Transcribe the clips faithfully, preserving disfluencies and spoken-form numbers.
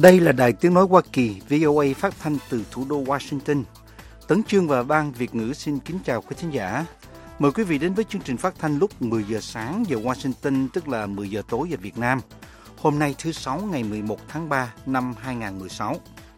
Đây là Đài Tiếng Nói Hoa Kỳ, vê o a phát thanh từ thủ đô Washington. Tấn Chương và Ban Việt ngữ xin kính chào quý thính giả. Mời quý vị đến với chương trình phát thanh lúc mười giờ sáng giờ Washington, tức là mười giờ tối giờ Việt Nam. Hôm nay thứ Sáu ngày mười một tháng ba năm hai nghìn không trăm mười sáu.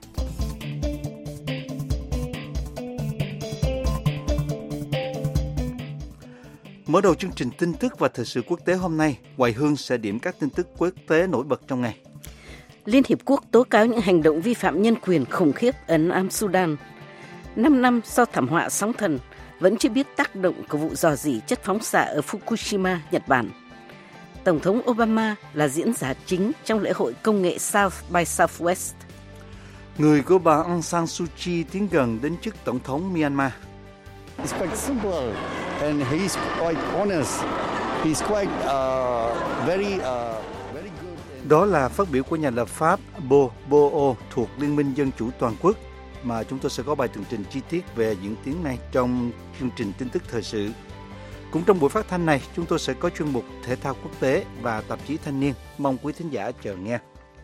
Mở đầu chương trình tin tức và thời sự quốc tế hôm nay, Hoài Hương sẽ điểm các tin tức quốc tế nổi bật trong ngày. Liên Hiệp Quốc tố cáo những hành động vi phạm nhân quyền khủng khiếp ở Nam Sudan. Năm năm sau thảm họa sóng thần, vẫn chưa biết tác động của vụ rò rỉ chất phóng xạ ở Fukushima, Nhật Bản. Tổng thống Obama là diễn giả chính trong lễ hội công nghệ South by Southwest. Người của bà Aung San Suu Kyi tiến gần đến chức tổng thống Myanmar. It's quite simple and he's quite honest. He's quite uh, very uh, very good. Đó là phát biểu của nhà lập pháp Bo Bo thuộc Liên minh Dân chủ Toàn quốc, mà chúng tôi sẽ có bài tường trình chi tiết về diễn tiến này trong chương trình tin tức thời sự. Cũng trong buổi phát thanh này, chúng tôi sẽ có chuyên mục thể thao quốc tế và tạp chí thanh niên. Mong quý thính giả chờ nghe.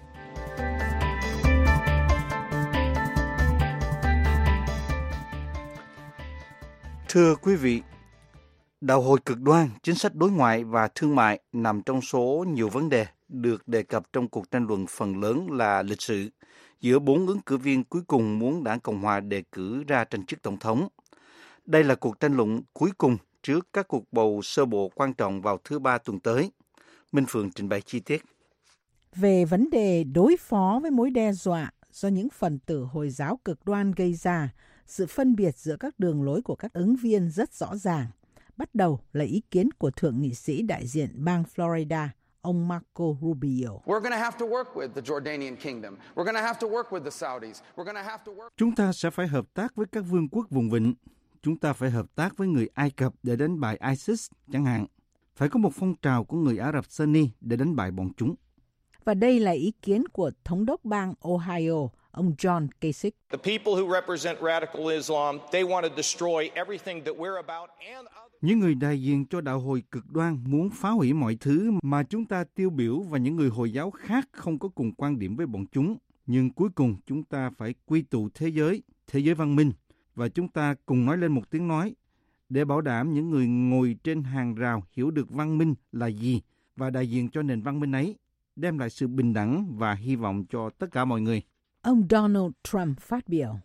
Thưa quý vị, đạo hồi cực đoan, chính sách đối ngoại và thương mại nằm trong số nhiều vấn đề được đề cập trong cuộc tranh luận phần lớn là lịch sử giữa bốn ứng cử viên cuối cùng muốn Đảng Cộng hòa đề cử ra tranh chức tổng thống. Đây là cuộc tranh luận cuối cùng trước các cuộc bầu sơ bộ quan trọng vào thứ Ba tuần tới. Minh Phượng trình bày chi tiết. Về vấn đề đối phó với mối đe dọa do những phần tử Hồi giáo cực đoan gây ra, sự phân biệt giữa các đường lối của các ứng viên rất rõ ràng. Bắt đầu là ý kiến của Thượng nghị sĩ đại diện bang Florida, ông Marco Rubio. Chúng ta sẽ phải hợp tác với các vương quốc vùng vịnh. Chúng ta phải hợp tác với người Ai Cập để đánh bại ISIS chẳng hạn. Phải có một phong trào của người Ả Rập Sunni để đánh bại bọn chúng. Và đây là ý kiến của thống đốc bang Ohio, ông John Kasich. Những người đại diện cho đạo hồi cực đoan muốn phá hủy mọi thứ mà chúng ta tiêu biểu, và những người Hồi giáo khác không có cùng quan điểm với bọn chúng. Nhưng cuối cùng chúng ta phải quy tụ thế giới, thế giới văn minh, và chúng ta cùng nói lên một tiếng nói để bảo đảm những người ngồi trên hàng rào hiểu được văn minh là gì và đại diện cho nền văn minh ấy, đem lại sự bình đẳng và hy vọng cho tất cả mọi người. Ông Donald Trump phát biểu.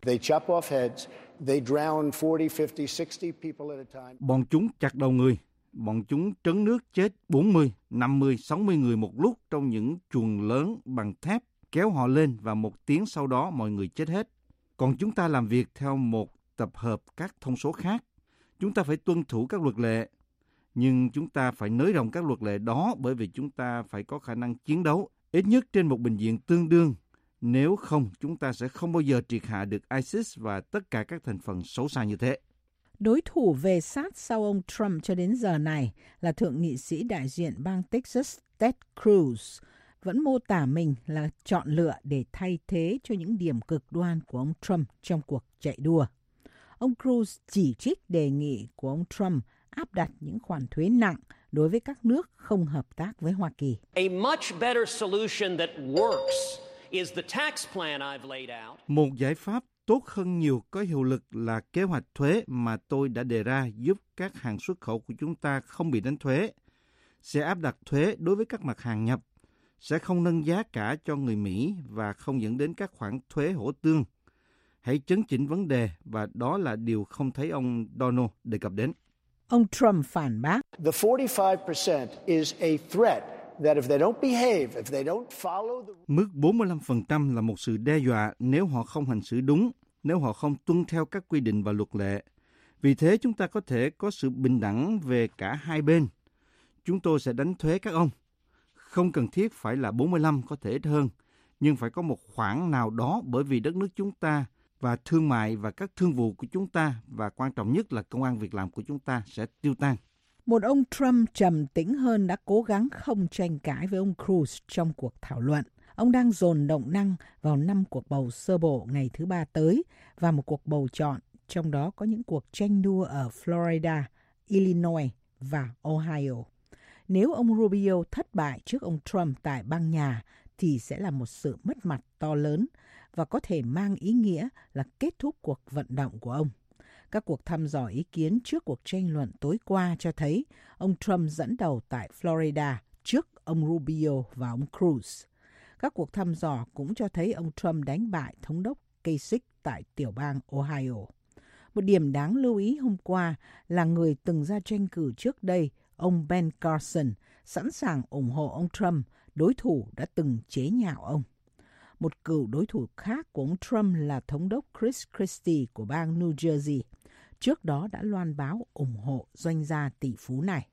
Bọn chúng chặt đầu người, bọn chúng trấn nước chết bốn mươi, năm mươi, sáu mươi người một lúc trong những chuồng lớn bằng thép, kéo họ lên và một tiếng sau đó mọi người chết hết. Còn chúng ta làm việc theo một tập hợp các thông số khác. Chúng ta phải tuân thủ các luật lệ, nhưng chúng ta phải nới rộng các luật lệ đó bởi vì chúng ta phải có khả năng chiến đấu, ít nhất trên một bình diện tương đương. Nếu không, chúng ta sẽ không bao giờ triệt hạ được ISIS và tất cả các thành phần xấu xa như thế. Đối thủ về sát sau ông Trump cho đến giờ này là Thượng nghị sĩ đại diện bang Texas Ted Cruz, vẫn mô tả mình là chọn lựa để thay thế cho những điểm cực đoan của ông Trump trong cuộc chạy đua. Ông Cruz chỉ trích đề nghị của ông Trump áp đặt những khoản thuế nặng đối với các nước không hợp tác với Hoa Kỳ. A much better solution that works is the tax plan I've laid out. Một giải pháp tốt hơn nhiều có hiệu lực là kế hoạch thuế mà tôi đã đề ra, giúp các hàng xuất khẩu của chúng ta không bị đánh thuế, sẽ áp đặt thuế đối với các mặt hàng nhập, sẽ không nâng giá cả cho người Mỹ và không dẫn đến các khoản thuế hỗ tương. Hãy chấn chỉnh vấn đề, và đó là điều không thấy ông Donald đề cập đến. Ông Trump phản bác. The forty-five percent is a threat that if they don't behave, if they don't follow the... Mức bốn mươi lăm phần trăm là một sự đe dọa nếu họ không hành xử đúng, nếu họ không tuân theo các quy định và luật lệ. Vì thế chúng ta có thể có sự bình đẳng về cả hai bên. Chúng tôi sẽ đánh thuế các ông. Không cần thiết phải là bốn mươi lăm, có thể ít hơn, nhưng phải có một khoản nào đó bởi vì đất nước chúng ta và thương mại và các thương vụ của chúng ta, và quan trọng nhất là công ăn việc làm của chúng ta sẽ tiêu tan. Một ông Trump trầm tĩnh hơn đã cố gắng không tranh cãi với ông Cruz trong cuộc thảo luận. Ông đang dồn động năng vào năm cuộc bầu sơ bộ ngày thứ Ba tới và một cuộc bầu chọn, trong đó có những cuộc tranh đua ở Florida, Illinois và Ohio. Nếu ông Rubio thất bại trước ông Trump tại bang nhà, thì sẽ là một sự mất mặt to lớn và có thể mang ý nghĩa là kết thúc cuộc vận động của ông. Các cuộc thăm dò ý kiến trước cuộc tranh luận tối qua cho thấy ông Trump dẫn đầu tại Florida trước ông Rubio và ông Cruz. Các cuộc thăm dò cũng cho thấy ông Trump đánh bại thống đốc Kasich tại tiểu bang Ohio. Một điểm đáng lưu ý hôm qua là người từng ra tranh cử trước đây, ông Ben Carson, sẵn sàng ủng hộ ông Trump, đối thủ đã từng chế nhạo ông. Một cựu đối thủ khác của ông Trump là thống đốc Chris Christie của bang New Jersey. Trước đó đã loan báo ủng hộ doanh gia tỷ phú này.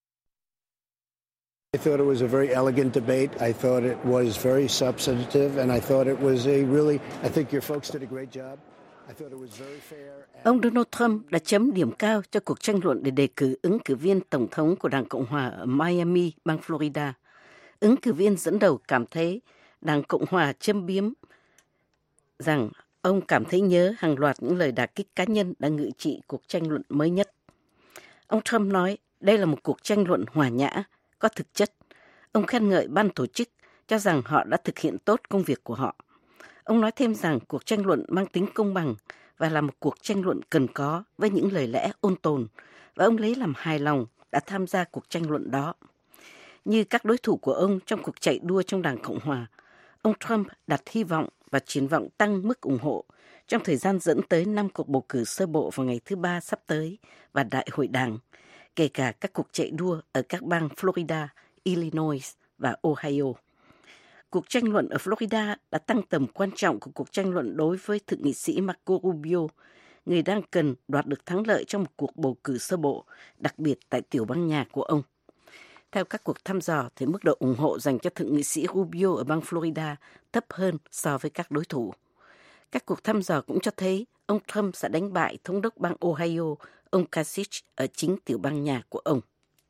I thought it was a very elegant debate. I thought it was very substantive, and I thought it was a really, I think your folks did a great job. I thought it was very fair. Ông Donald Trump đã chấm điểm cao cho cuộc tranh luận để đề cử ứng cử viên tổng thống của Đảng Cộng hòa ở Miami, bang Florida. Ứng cử viên dẫn đầu cảm thấy Đảng Cộng hòa châm biếm rằng ông cảm thấy nhớ hàng loạt những lời đả kích cá nhân đã ngự trị cuộc tranh luận mới nhất. Ông Trump nói đây là một cuộc tranh luận hòa nhã, có thực chất. Ông khen ngợi ban tổ chức, cho rằng họ đã thực hiện tốt công việc của họ. Ông nói thêm rằng cuộc tranh luận mang tính công bằng và là một cuộc tranh luận cần có với những lời lẽ ôn tồn, và ông lấy làm hài lòng đã tham gia cuộc tranh luận đó. Như các đối thủ của ông trong cuộc chạy đua trong Đảng Cộng hòa, ông Trump đặt hy vọng và triển vọng tăng mức ủng hộ trong thời gian dẫn tới năm cuộc bầu cử sơ bộ vào ngày thứ Ba sắp tới và đại hội đảng, kể cả các cuộc chạy đua ở các bang Florida, Illinois và Ohio. Cuộc tranh luận ở Florida đã tăng tầm quan trọng của cuộc tranh luận đối với thượng nghị sĩ Marco Rubio, người đang cần đoạt được thắng lợi trong một cuộc bầu cử sơ bộ, đặc biệt tại tiểu bang nhà của ông. Theo các cuộc thăm dò, thì mức độ ủng hộ dành cho thượng nghị sĩ Rubio ở bang Florida thấp hơn so với các đối thủ. Các cuộc thăm dò cũng cho thấy ông Trump sẽ đánh bại thống đốc bang Ohio, ông Kasich, ở chính tiểu bang nhà của ông.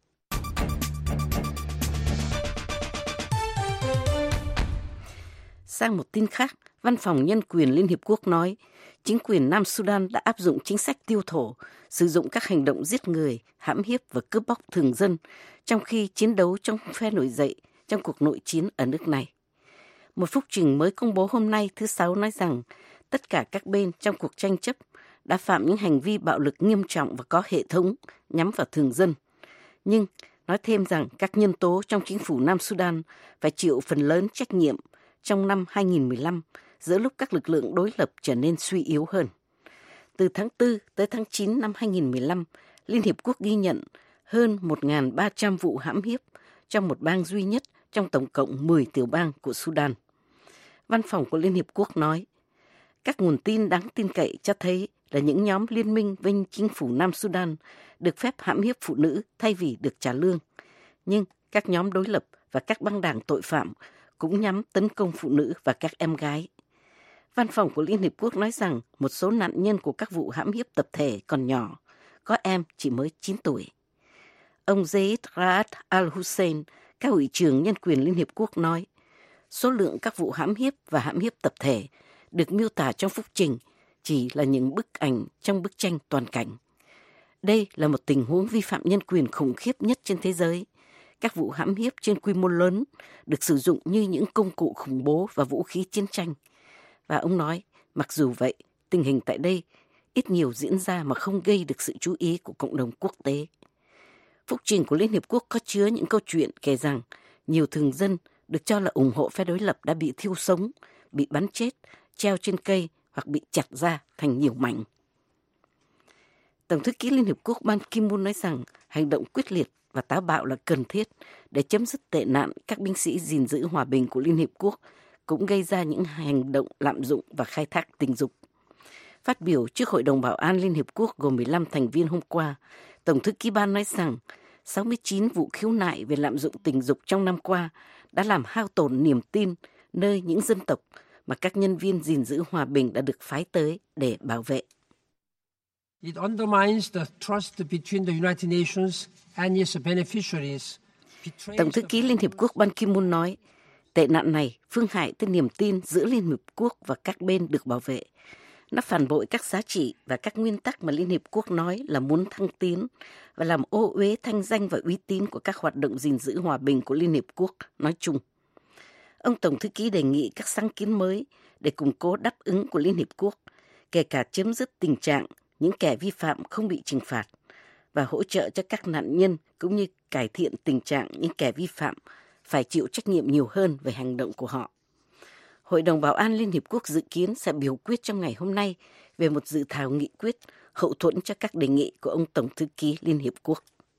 Sang một tin khác, Văn phòng Nhân quyền Liên Hiệp Quốc nói chính quyền Nam Sudan đã áp dụng chính sách tiêu thổ, sử dụng các hành động giết người, hãm hiếp và cướp bóc thường dân, trong khi chiến đấu trong phe nổi dậy trong cuộc nội chiến ở nước này. Một phúc trình mới công bố hôm nay thứ Sáu nói rằng tất cả các bên trong cuộc tranh chấp đã phạm những hành vi bạo lực nghiêm trọng và có hệ thống nhắm vào thường dân. Nhưng nói thêm rằng các nhân tố trong chính phủ Nam Sudan phải chịu phần lớn trách nhiệm trong năm hai nghìn mười lăm, giữa lúc các lực lượng đối lập trở nên suy yếu hơn. Từ tháng tư tới tháng chín năm hai nghìn mười lăm, Liên Hiệp Quốc ghi nhận hơn một nghìn ba trăm vụ hãm hiếp trong một bang duy nhất trong tổng cộng mười tiểu bang của Sudan. Văn phòng của Liên Hiệp Quốc nói, các nguồn tin đáng tin cậy cho thấy là những nhóm liên minh với chính phủ Nam Sudan được phép hãm hiếp phụ nữ thay vì được trả lương. Nhưng các nhóm đối lập và các băng đảng tội phạm cũng nhắm tấn công phụ nữ và các em gái. Văn phòng của Liên Hiệp Quốc nói rằng một số nạn nhân của các vụ hãm hiếp tập thể còn nhỏ, có em chỉ mới chín tuổi. Ông Zeid Raad al-Hussein, cao ủy trưởng Nhân quyền Liên Hiệp Quốc nói, số lượng các vụ hãm hiếp và hãm hiếp tập thể được miêu tả trong phúc trình chỉ là những bức ảnh trong bức tranh toàn cảnh. Đây là một tình huống vi phạm nhân quyền khủng khiếp nhất trên thế giới. Các vụ hãm hiếp trên quy mô lớn được sử dụng như những công cụ khủng bố và vũ khí chiến tranh. Và ông nói, mặc dù vậy, tình hình tại đây ít nhiều diễn ra mà không gây được sự chú ý của cộng đồng quốc tế. Phúc trình của Liên Hiệp Quốc có chứa những câu chuyện kể rằng nhiều thường dân được cho là ủng hộ phe đối lập đã bị thiêu sống, bị bắn chết, treo trên cây hoặc bị chặt ra thành nhiều mảnh. Tổng thư ký Liên Hiệp Quốc Ban Ki-moon nói rằng hành động quyết liệt và táo bạo là cần thiết để chấm dứt tệ nạn các binh sĩ gìn giữ hòa bình của Liên Hiệp Quốc cũng gây ra những hành động lạm dụng và khai thác tình dục. Phát biểu trước Hội đồng Bảo an Liên Hiệp Quốc gồm mười lăm thành viên hôm qua, Tổng thư ký Ban nói rằng sáu mươi chín vụ khiếu nại về lạm dụng tình dục trong năm qua đã làm hao tổn niềm tin nơi những dân tộc mà các nhân viên gìn giữ hòa bình đã được phái tới để bảo vệ. It undermines the trust between the United Nations and its beneficiaries. Tổng thư ký Liên Hiệp Quốc Ban Ki-moon nói, tệ nạn này phương hại tới niềm tin giữa Liên Hiệp Quốc và các bên được bảo vệ. Nó phản bội các giá trị và các nguyên tắc mà Liên Hiệp Quốc nói là muốn thăng tiến và làm ô uế thanh danh và uy tín của các hoạt động gìn giữ hòa bình của Liên Hiệp Quốc nói chung. Ông Tổng thư ký đề nghị các sáng kiến mới để củng cố đáp ứng của Liên Hiệp Quốc, kể cả chấm dứt tình trạng những kẻ vi phạm không bị trừng phạt và hỗ trợ cho các nạn nhân, cũng như cải thiện tình trạng những kẻ vi phạm phải chịu trách nhiệm nhiều hơn về hành động của họ. Hội đồng Bảo an Liên Hiệp Quốc dự kiến sẽ biểu quyết trong ngày hôm nay về một dự thảo nghị quyết hậu thuẫn cho các đề nghị của ông Tổng thư ký Liên Hiệp Quốc.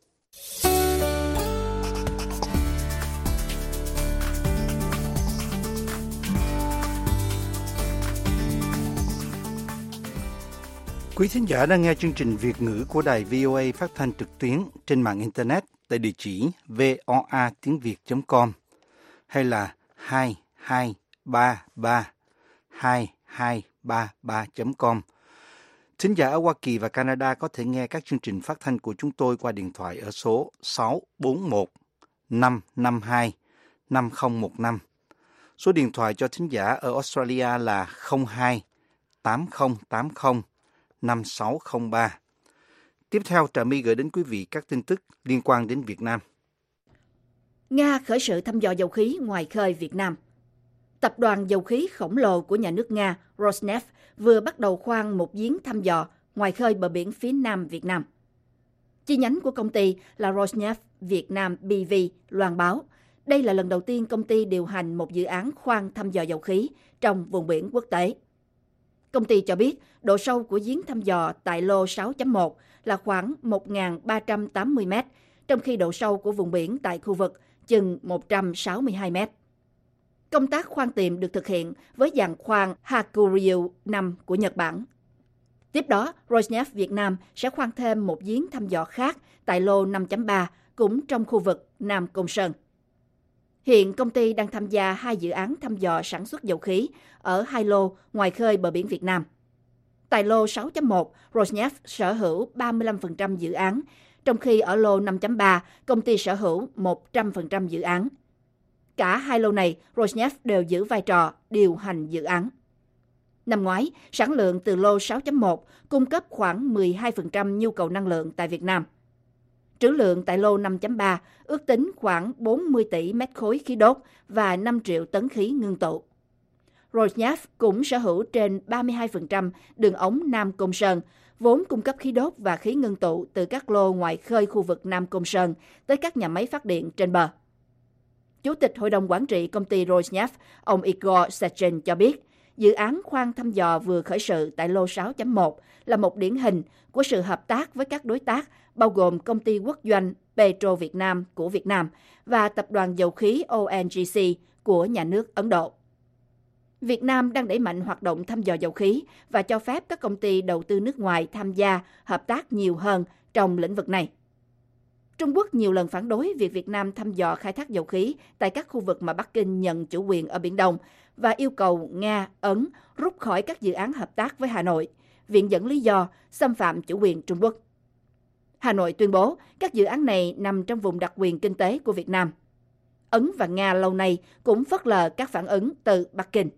Quý thính giả đang nghe chương trình Việt ngữ của đài vê o a phát thanh trực tuyến trên mạng Internet tại địa chỉ voa tiếng việt chấm com hay là hai hai ba ba hai hai ba ba chấm com. Thính giả ở Hoa Kỳ và Canada có thể nghe các chương trình phát thanh của chúng tôi qua điện thoại ở số sáu bốn một năm năm hai năm không một năm. Số điện thoại cho thính giả ở Australia là không hai tám không tám không năm sáu không ba. Tiếp theo, Trà My gửi đến quý vị các tin tức liên quan đến Việt Nam. Nga khởi sự thăm dò dầu khí ngoài khơi Việt Nam. Tập đoàn dầu khí khổng lồ của nhà nước Nga Rosneft vừa bắt đầu khoan một giếng thăm dò ngoài khơi bờ biển phía nam Việt Nam. Chi nhánh của công ty là Rosneft Việt Nam bê vê loan báo đây là lần đầu tiên công ty điều hành một dự án khoan thăm dò dầu khí trong vùng biển quốc tế. Công ty cho biết độ sâu của giếng thăm dò tại lô sáu chấm một là khoảng một nghìn ba trăm tám mươi mét, trong khi độ sâu của vùng biển tại khu vực chừng một trăm sáu mươi hai mét. Công tác khoan tìm được thực hiện với dàn khoan Hakuryu năm của Nhật Bản. Tiếp đó, Rosneft Việt Nam sẽ khoan thêm một giếng thăm dò khác tại lô năm chấm ba, cũng trong khu vực Nam Côn Sơn. Hiện công ty đang tham gia hai dự án thăm dò sản xuất dầu khí ở hai lô ngoài khơi bờ biển Việt Nam. Tại lô sáu chấm một, Rosneft sở hữu ba mươi lăm phần trăm dự án, trong khi ở lô năm chấm ba, công ty sở hữu một trăm phần trăm dự án. Cả hai lô này, Rosneft đều giữ vai trò điều hành dự án. Năm ngoái, sản lượng từ lô sáu chấm một cung cấp khoảng mười hai phần trăm nhu cầu năng lượng tại Việt Nam. Trữ lượng tại lô năm chấm ba ước tính khoảng bốn mươi tỷ mét khối khí đốt và năm triệu tấn khí ngưng tụ. Rosneft cũng sở hữu trên ba mươi hai phần trăm đường ống Nam Côn Sơn, vốn cung cấp khí đốt và khí ngưng tụ từ các lô ngoài khơi khu vực Nam Côn Sơn tới các nhà máy phát điện trên bờ. Chủ tịch Hội đồng Quản trị công ty Rosneft, ông Igor Sechin cho biết, dự án khoan thăm dò vừa khởi sự tại lô sáu chấm một là một điển hình của sự hợp tác với các đối tác, bao gồm công ty quốc doanh Petro Việt Nam của Việt Nam và tập đoàn dầu khí o en giê xê của nhà nước Ấn Độ. Việt Nam đang đẩy mạnh hoạt động thăm dò dầu khí và cho phép các công ty đầu tư nước ngoài tham gia hợp tác nhiều hơn trong lĩnh vực này. Trung Quốc nhiều lần phản đối việc Việt Nam thăm dò khai thác dầu khí tại các khu vực mà Bắc Kinh nhận chủ quyền ở Biển Đông và yêu cầu Nga, Ấn rút khỏi các dự án hợp tác với Hà Nội, viện dẫn lý do xâm phạm chủ quyền Trung Quốc. Hà Nội tuyên bố các dự án này nằm trong vùng đặc quyền kinh tế của Việt Nam. Ấn và Nga lâu nay cũng phớt lờ các phản ứng từ Bắc Kinh.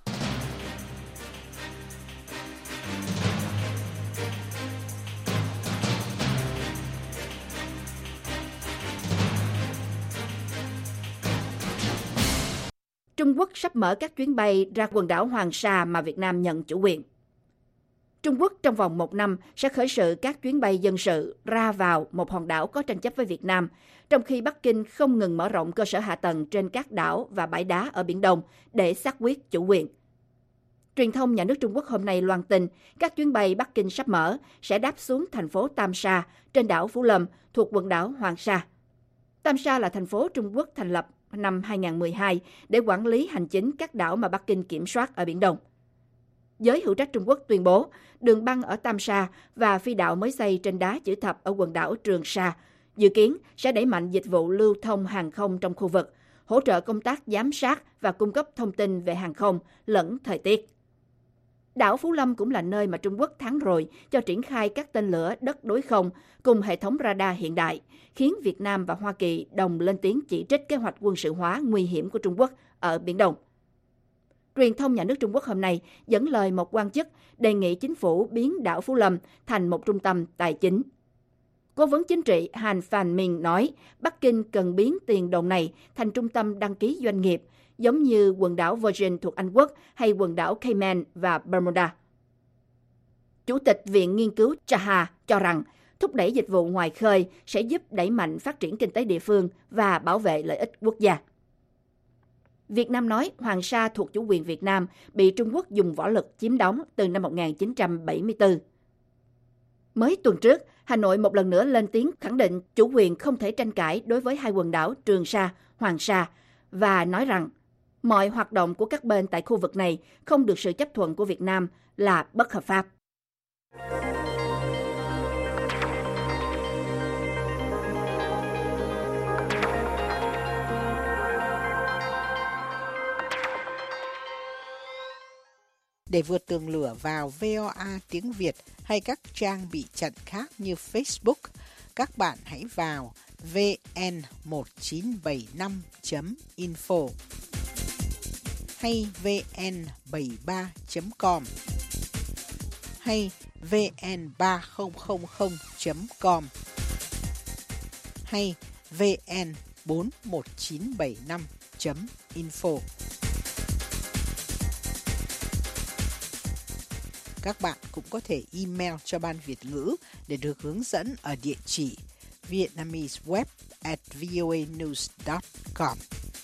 Trung Quốc sắp mở các chuyến bay ra quần đảo Hoàng Sa mà Việt Nam nhận chủ quyền. Trung Quốc trong vòng một năm sẽ khởi sự các chuyến bay dân sự ra vào một hòn đảo có tranh chấp với Việt Nam, trong khi Bắc Kinh không ngừng mở rộng cơ sở hạ tầng trên các đảo và bãi đá ở Biển Đông để xác quyết chủ quyền. Truyền thông nhà nước Trung Quốc hôm nay loan tin các chuyến bay Bắc Kinh sắp mở sẽ đáp xuống thành phố Tam Sa trên đảo Phú Lâm thuộc quần đảo Hoàng Sa. Tam Sa là thành phố Trung Quốc thành lập năm hai không một hai để quản lý hành chính các đảo mà Bắc Kinh kiểm soát ở Biển Đông. Giới hữu trách Trung Quốc tuyên bố đường băng ở Tam Sa và phi đạo mới xây trên đá chữ thập ở quần đảo Trường Sa dự kiến sẽ đẩy mạnh dịch vụ lưu thông hàng không trong khu vực, hỗ trợ công tác giám sát và cung cấp thông tin về hàng không lẫn thời tiết. Đảo Phú Lâm cũng là nơi mà Trung Quốc tháng rồi cho triển khai các tên lửa đất đối không cùng hệ thống radar hiện đại, khiến Việt Nam và Hoa Kỳ đồng lên tiếng chỉ trích kế hoạch quân sự hóa nguy hiểm của Trung Quốc ở Biển Đông. Truyền thông nhà nước Trung Quốc hôm nay dẫn lời một quan chức đề nghị chính phủ biến đảo Phú Lâm thành một trung tâm tài chính. Cố vấn chính trị Han Phan Minh nói Bắc Kinh cần biến tiền đồn này thành trung tâm đăng ký doanh nghiệp, giống như quần đảo Virgin thuộc Anh Quốc hay quần đảo Cayman và Bermuda. Chủ tịch Viện Nghiên cứu Chaha cho rằng thúc đẩy dịch vụ ngoài khơi sẽ giúp đẩy mạnh phát triển kinh tế địa phương và bảo vệ lợi ích quốc gia. Việt Nam nói Hoàng Sa thuộc chủ quyền Việt Nam bị Trung Quốc dùng võ lực chiếm đóng từ năm một nghìn chín trăm bảy mươi tư. Mới tuần trước, Hà Nội một lần nữa lên tiếng khẳng định chủ quyền không thể tranh cãi đối với hai quần đảo Trường Sa, Hoàng Sa và nói rằng mọi hoạt động của các bên tại khu vực này không được sự chấp thuận của Việt Nam là bất hợp pháp. Để vượt tường lửa vào vê o a tiếng Việt hay các trang bị chặn khác như Facebook, các bạn hãy vào vê en một chín bảy năm chấm info hay vê en bảy ba chấm com hay vê en ba không không không chấm com hay vê en bốn một chín bảy năm chấm info. Các bạn cũng có thể email cho Ban Việt ngữ để được hướng dẫn ở địa chỉ vietnameseweb at voanews dot com.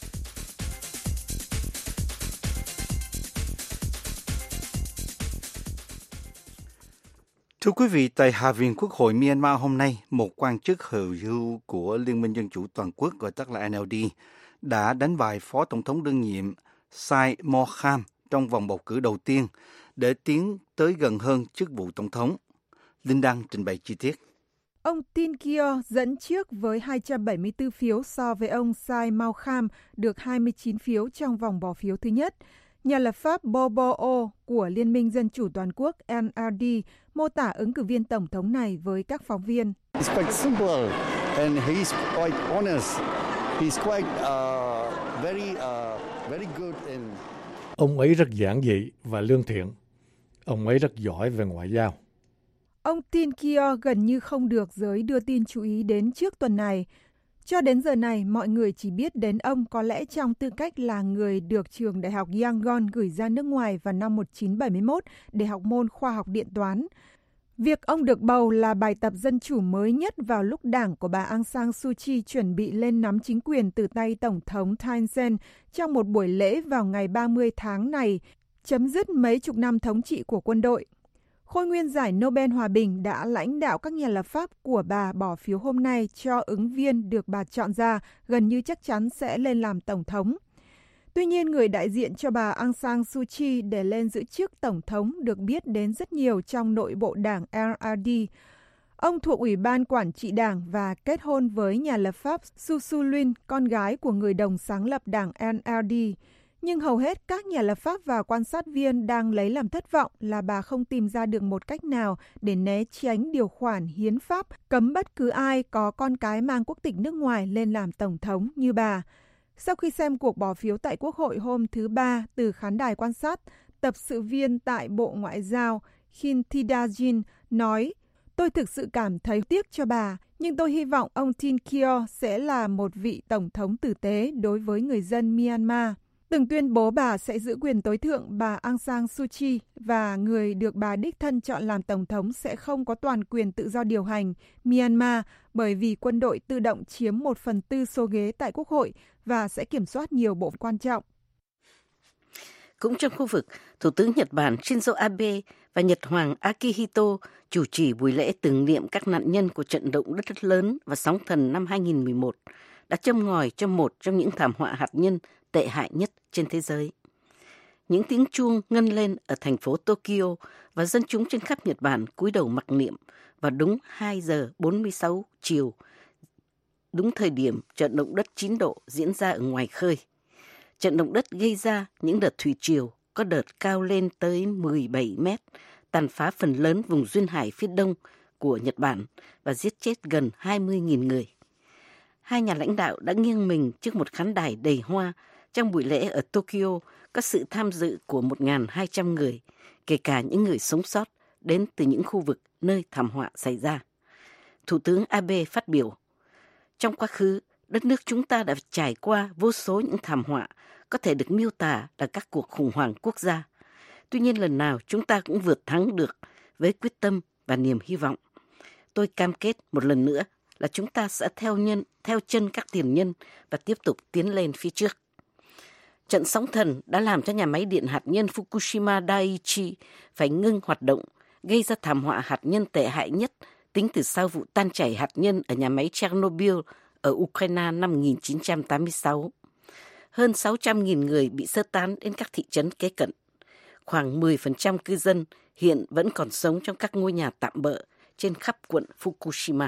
Thưa quý vị, tại Hạ viện Quốc hội Myanmar hôm nay, một quan chức hưu hưu của Liên minh Dân chủ Toàn quốc, gọi tắt là en lờ đê, đã đánh bại Phó Tổng thống đương nhiệm Sai Mokham trong vòng bầu cử đầu tiên để tiến tới gần hơn chức vụ Tổng thống. Linh Đăng trình bày chi tiết. Ông Tin Kyo dẫn trước với hai trăm bảy mươi tư phiếu so với ông Sai Mokham được hai mươi chín phiếu trong vòng bỏ phiếu thứ nhất. Nhà lập pháp Bobo O của Liên minh Dân chủ Toàn quốc en lờ đê mô tả ứng cử viên Tổng thống này với các phóng viên. It's quite simple and he's quite honest. He's quite uh, very uh, very good in. Ông ấy rất giản dị và lương thiện. Ông ấy rất giỏi về ngoại giao. Ông Tin Kyo gần như không được giới đưa tin chú ý đến trước tuần này. Cho đến giờ này, mọi người chỉ biết đến ông có lẽ trong tư cách là người được trường Đại học Yangon gửi ra nước ngoài vào năm một nghìn chín trăm bảy mươi mốt để học môn khoa học điện toán. Việc ông được bầu là bài tập dân chủ mới nhất vào lúc đảng của bà Aung San Suu Kyi chuẩn bị lên nắm chính quyền từ tay Tổng thống Thein Sein trong một buổi lễ vào ngày ba mươi tháng này, chấm dứt mấy chục năm thống trị của quân đội. Khôi nguyên giải Nobel Hòa bình đã lãnh đạo các nhà lập pháp của bà bỏ phiếu hôm nay cho ứng viên được bà chọn ra gần như chắc chắn sẽ lên làm Tổng thống. Tuy nhiên, người đại diện cho bà Aung San Suu Kyi để lên giữ chức Tổng thống được biết đến rất nhiều trong nội bộ đảng en lờ đê. Ông thuộc Ủy ban Quản trị Đảng và kết hôn với nhà lập pháp Su Su Lin, con gái của người đồng sáng lập đảng en lờ đê. Nhưng hầu hết các nhà lập pháp và quan sát viên đang lấy làm thất vọng là bà không tìm ra được một cách nào để né tránh điều khoản hiến pháp cấm bất cứ ai có con cái mang quốc tịch nước ngoài lên làm Tổng thống như bà. Sau khi xem cuộc bỏ phiếu tại Quốc hội hôm thứ Ba từ khán đài quan sát, tập sự viên tại Bộ Ngoại giao Khin Thidajin nói, tôi thực sự cảm thấy tiếc cho bà, nhưng tôi hy vọng ông Tin Kyo sẽ là một vị Tổng thống tử tế đối với người dân Myanmar. Từng tuyên bố bà sẽ giữ quyền tối thượng, bà Aung San Suu Kyi và người được bà đích thân chọn làm Tổng thống sẽ không có toàn quyền tự do điều hành Myanmar bởi vì quân đội tự động chiếm một phần tư số ghế tại Quốc hội và sẽ kiểm soát nhiều bộ quan trọng. Cũng trong khu vực, Thủ tướng Nhật Bản Shinzo Abe và Nhật Hoàng Akihito chủ trì buổi lễ tưởng niệm các nạn nhân của trận động đất lớn và sóng thần năm hai nghìn không trăm mười một đã châm ngòi cho một trong những thảm họa hạt nhân tệ hại nhất trên thế giới. Những tiếng chuông ngân lên ở thành phố Tokyo và dân chúng trên khắp Nhật Bản cúi đầu mặc niệm vào đúng hai giờ bốn mươi sáu chiều, đúng thời điểm trận động đất chín độ diễn ra ở ngoài khơi. Trận động đất gây ra những đợt thủy triều có đợt cao lên tới mười bảy mét, tàn phá phần lớn vùng duyên hải phía đông của Nhật Bản và giết chết gần hai mươi nghìn người. Hai nhà lãnh đạo đã nghiêng mình trước một khán đài đầy hoa trong buổi lễ ở Tokyo có sự tham dự của một nghìn hai trăm người, kể cả những người sống sót đến từ những khu vực nơi thảm họa xảy ra. Thủ tướng Abe phát biểu. Trong quá khứ, đất nước chúng ta đã trải qua vô số những thảm họa có thể được miêu tả là các cuộc khủng hoảng quốc gia. Tuy nhiên lần nào chúng ta cũng vượt thắng được với quyết tâm và niềm hy vọng. Tôi cam kết một lần nữa là chúng ta sẽ theo nhân, theo chân các tiền nhân và tiếp tục tiến lên phía trước. Trận sóng thần đã làm cho nhà máy điện hạt nhân Fukushima Daiichi phải ngưng hoạt động, gây ra thảm họa hạt nhân tệ hại nhất tính từ sau vụ tan chảy hạt nhân ở nhà máy Chernobyl ở Ukraine năm một nghìn chín trăm tám mươi sáu. Hơn sáu trăm nghìn người bị sơ tán đến các thị trấn kế cận. Khoảng mười phần trăm cư dân hiện vẫn còn sống trong các ngôi nhà tạm bợ trên khắp quận Fukushima.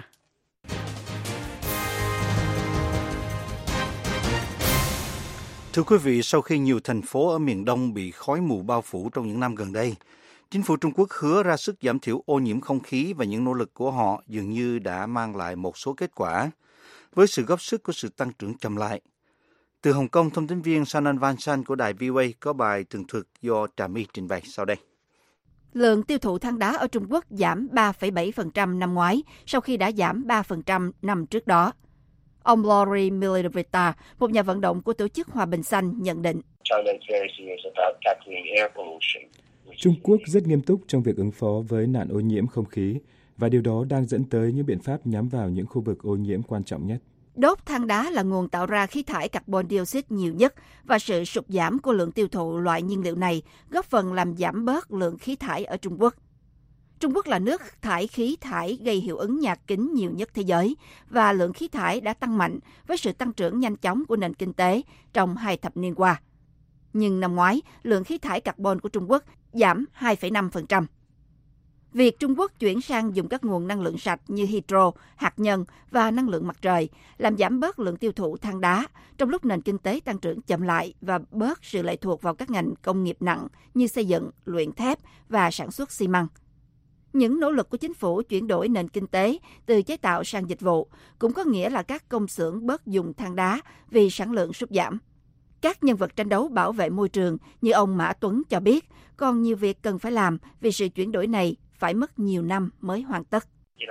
Thưa quý vị, sau khi nhiều thành phố ở miền Đông bị khói mù bao phủ trong những năm gần đây, chính phủ Trung Quốc hứa ra sức giảm thiểu ô nhiễm không khí và những nỗ lực của họ dường như đã mang lại một số kết quả, với sự góp sức của sự tăng trưởng chậm lại. Từ Hồng Kông, thông tin viên Sanan Van San của đài vê o a có bài tường thuật do Trà My trình bày sau đây. Lượng tiêu thụ than đá ở Trung Quốc giảm ba phẩy bảy phần trăm năm ngoái, sau khi đã giảm ba phần trăm năm trước đó. Ông Lori Milavita, một nhà vận động của Tổ chức Hòa bình Xanh, nhận định. Trung Quốc rất nghiêm túc trong việc ứng phó với nạn ô nhiễm không khí, và điều đó đang dẫn tới những biện pháp nhắm vào những khu vực ô nhiễm quan trọng nhất. Đốt than đá là nguồn tạo ra khí thải carbon dioxide nhiều nhất, và sự sụt giảm của lượng tiêu thụ loại nhiên liệu này góp phần làm giảm bớt lượng khí thải ở Trung Quốc. Trung Quốc là nước thải khí thải gây hiệu ứng nhà kính nhiều nhất thế giới, và lượng khí thải đã tăng mạnh với sự tăng trưởng nhanh chóng của nền kinh tế trong hai thập niên qua. Nhưng năm ngoái, lượng khí thải carbon của Trung Quốc giảm hai phẩy năm phần trăm. Việc Trung Quốc chuyển sang dùng các nguồn năng lượng sạch như hydro, hạt nhân và năng lượng mặt trời làm giảm bớt lượng tiêu thụ than đá, trong lúc nền kinh tế tăng trưởng chậm lại và bớt sự lệ thuộc vào các ngành công nghiệp nặng như xây dựng, luyện thép và sản xuất xi măng. Những nỗ lực của chính phủ chuyển đổi nền kinh tế từ chế tạo sang dịch vụ cũng có nghĩa là các công xưởng bớt dùng than đá vì sản lượng sút giảm. Các nhân vật tranh đấu bảo vệ môi trường như ông Mã Tuấn cho biết còn nhiều việc cần phải làm vì sự chuyển đổi này phải mất nhiều năm mới hoàn tất.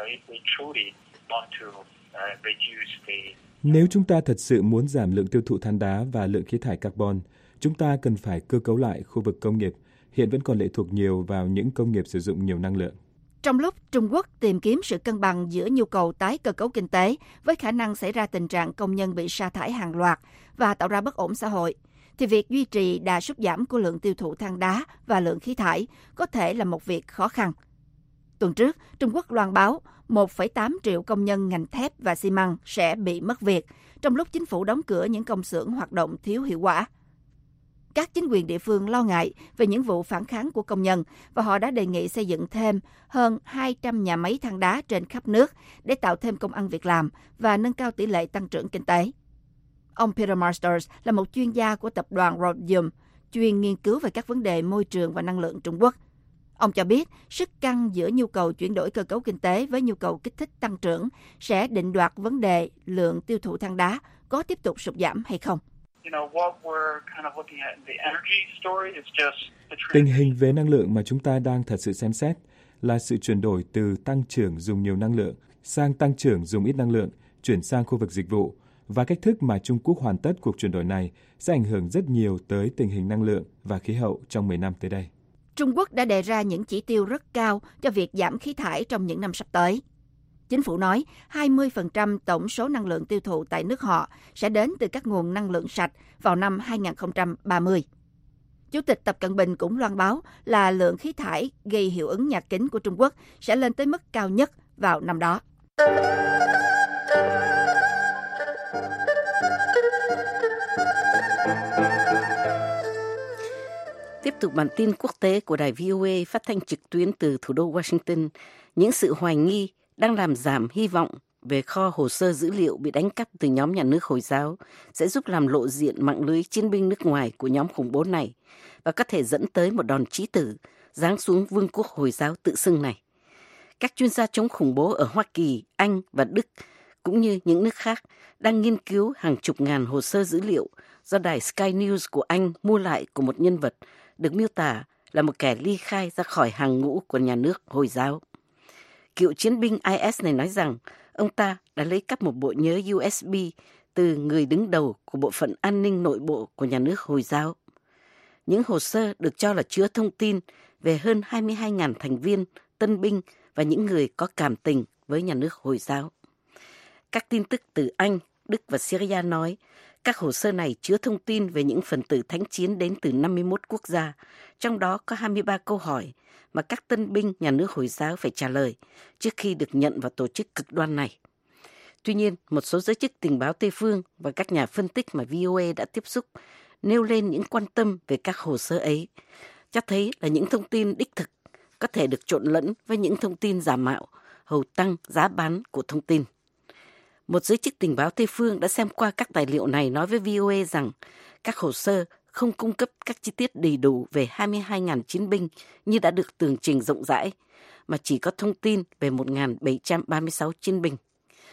Nếu chúng ta thật sự muốn giảm lượng tiêu thụ than đá và lượng khí thải carbon, chúng ta cần phải cơ cấu lại khu vực công nghiệp, hiện vẫn còn lệ thuộc nhiều vào những công nghiệp sử dụng nhiều năng lượng. Trong lúc Trung Quốc tìm kiếm sự cân bằng giữa nhu cầu tái cơ cấu kinh tế với khả năng xảy ra tình trạng công nhân bị sa thải hàng loạt và tạo ra bất ổn xã hội, thì việc duy trì đà sút giảm của lượng tiêu thụ than đá và lượng khí thải có thể là một việc khó khăn. Tuần trước, Trung Quốc loan báo một phẩy tám triệu công nhân ngành thép và xi măng sẽ bị mất việc, trong lúc chính phủ đóng cửa những công xưởng hoạt động thiếu hiệu quả. Các chính quyền địa phương lo ngại về những vụ phản kháng của công nhân và họ đã đề nghị xây dựng thêm hơn hai trăm nhà máy than đá trên khắp nước để tạo thêm công ăn việc làm và nâng cao tỷ lệ tăng trưởng kinh tế. Ông Peter Masters là một chuyên gia của tập đoàn Rhodium, chuyên nghiên cứu về các vấn đề môi trường và năng lượng Trung Quốc. Ông cho biết sức căng giữa nhu cầu chuyển đổi cơ cấu kinh tế với nhu cầu kích thích tăng trưởng sẽ định đoạt vấn đề lượng tiêu thụ than đá có tiếp tục sụt giảm hay không. Tình hình về năng lượng mà chúng ta đang thật sự xem xét là sự chuyển đổi từ tăng trưởng dùng nhiều năng lượng sang tăng trưởng dùng ít năng lượng, chuyển sang khu vực dịch vụ, và cách thức mà Trung Quốc hoàn tất cuộc chuyển đổi này sẽ ảnh hưởng rất nhiều tới tình hình năng lượng và khí hậu trong mười năm tới đây. Trung Quốc đã đề ra những chỉ tiêu rất cao cho việc giảm khí thải trong những năm sắp tới. Chính phủ nói hai mươi phần trăm tổng số năng lượng tiêu thụ tại nước họ sẽ đến từ các nguồn năng lượng sạch vào năm hai không ba mươi. Chủ tịch Tập Cận Bình cũng loan báo là lượng khí thải gây hiệu ứng nhà kính của Trung Quốc sẽ lên tới mức cao nhất vào năm đó. Tiếp tục bản tin quốc tế của đài vê o a phát thanh trực tuyến từ thủ đô Washington, những sự hoài nghi đang làm giảm hy vọng về kho hồ sơ dữ liệu bị đánh cắp từ nhóm nhà nước Hồi giáo sẽ giúp làm lộ diện mạng lưới chiến binh nước ngoài của nhóm khủng bố này và có thể dẫn tới một đòn chí tử giáng xuống vương quốc Hồi giáo tự xưng này. Các chuyên gia chống khủng bố ở Hoa Kỳ, Anh và Đức cũng như những nước khác đang nghiên cứu hàng chục ngàn hồ sơ dữ liệu do đài Sky News của Anh mua lại của một nhân vật được miêu tả là một kẻ ly khai ra khỏi hàng ngũ của nhà nước Hồi giáo. Cựu chiến binh i ét này nói rằng ông ta đã lấy cắp một bộ nhớ u ét bê từ người đứng đầu của bộ phận an ninh nội bộ của nhà nước Hồi giáo. Những hồ sơ được cho là chứa thông tin về hơn hai mươi hai nghìn thành viên, tân binh và những người có cảm tình với nhà nước Hồi giáo. Các tin tức từ Anh, Đức và Syria nói các hồ sơ này chứa thông tin về những phần tử thánh chiến đến từ năm mươi mốt quốc gia, trong đó có hai mươi ba câu hỏi mà các tân binh nhà nước Hồi giáo phải trả lời trước khi được nhận vào tổ chức cực đoan này. Tuy nhiên, một số giới chức tình báo Tây phương và các nhà phân tích mà vê o a đã tiếp xúc nêu lên những quan tâm về các hồ sơ ấy, cho thấy là những thông tin đích thực có thể được trộn lẫn với những thông tin giả mạo, hầu tăng giá bán của thông tin. Một giới chức tình báo Tây phương đã xem qua các tài liệu này nói với vê o a rằng các hồ sơ không cung cấp các chi tiết đầy đủ về hai mươi hai nghìn chiến binh như đã được tường trình rộng rãi, mà chỉ có thông tin về một nghìn bảy trăm ba mươi sáu chiến binh.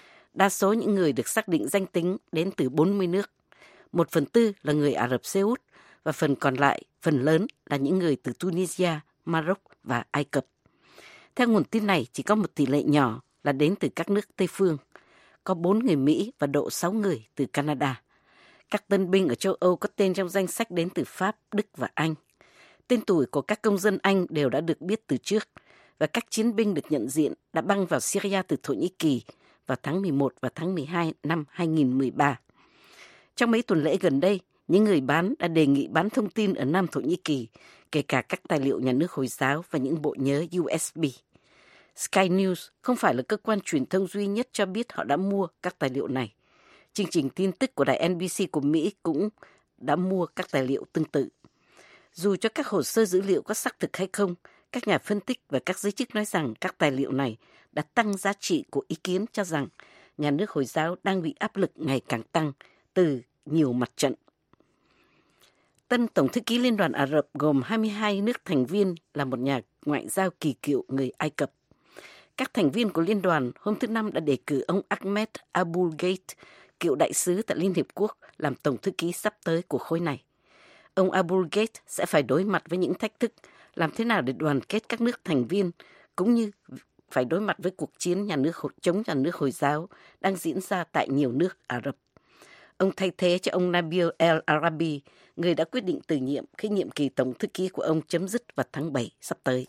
Đa số những người được xác định danh tính đến từ bốn mươi nước. Một phần tư là người Ả Rập Xê Út và phần còn lại, phần lớn là những người từ Tunisia, Maroc và Ai Cập. Theo nguồn tin này, chỉ có một tỷ lệ nhỏ là đến từ các nước Tây phương. Có bốn người Mỹ và độ sáu người từ Canada. Các tân binh ở châu Âu có tên trong danh sách đến từ Pháp, Đức và Anh. Tên tuổi của các công dân Anh đều đã được biết từ trước, và các chiến binh được nhận diện đã băng vào Syria từ Thổ Nhĩ Kỳ vào tháng mười một và tháng mười hai năm hai nghìn không trăm mười ba. Trong mấy tuần lễ gần đây, những người bán đã đề nghị bán thông tin ở Nam Thổ Nhĩ Kỳ, kể cả các tài liệu nhà nước Hồi giáo và những bộ nhớ u ét bê. Sky News không phải là cơ quan truyền thông duy nhất cho biết họ đã mua các tài liệu này. Chương trình tin tức của đài en bê xê của Mỹ cũng đã mua các tài liệu tương tự. Dù cho các hồ sơ dữ liệu có xác thực hay không, các nhà phân tích và các giới chức nói rằng các tài liệu này đã tăng giá trị của ý kiến cho rằng nhà nước Hồi giáo đang bị áp lực ngày càng tăng từ nhiều mặt trận. Tân Tổng thư ký Liên đoàn Ả Rập gồm hai mươi hai nước thành viên là một nhà ngoại giao kỳ cựu người Ai Cập. Các thành viên của liên đoàn hôm thứ Năm đã đề cử ông Ahmed Abul Gheit, cựu đại sứ tại Liên Hiệp Quốc, làm tổng thư ký sắp tới của khối này. Ông Abul Gheit sẽ phải đối mặt với những thách thức làm thế nào để đoàn kết các nước thành viên, cũng như phải đối mặt với cuộc chiến nhà nước chống nhà nước Hồi giáo đang diễn ra tại nhiều nước Ả Rập. Ông thay thế cho ông Nabil El Arabi, người đã quyết định từ nhiệm khi nhiệm kỳ tổng thư ký của ông chấm dứt vào tháng bảy sắp tới.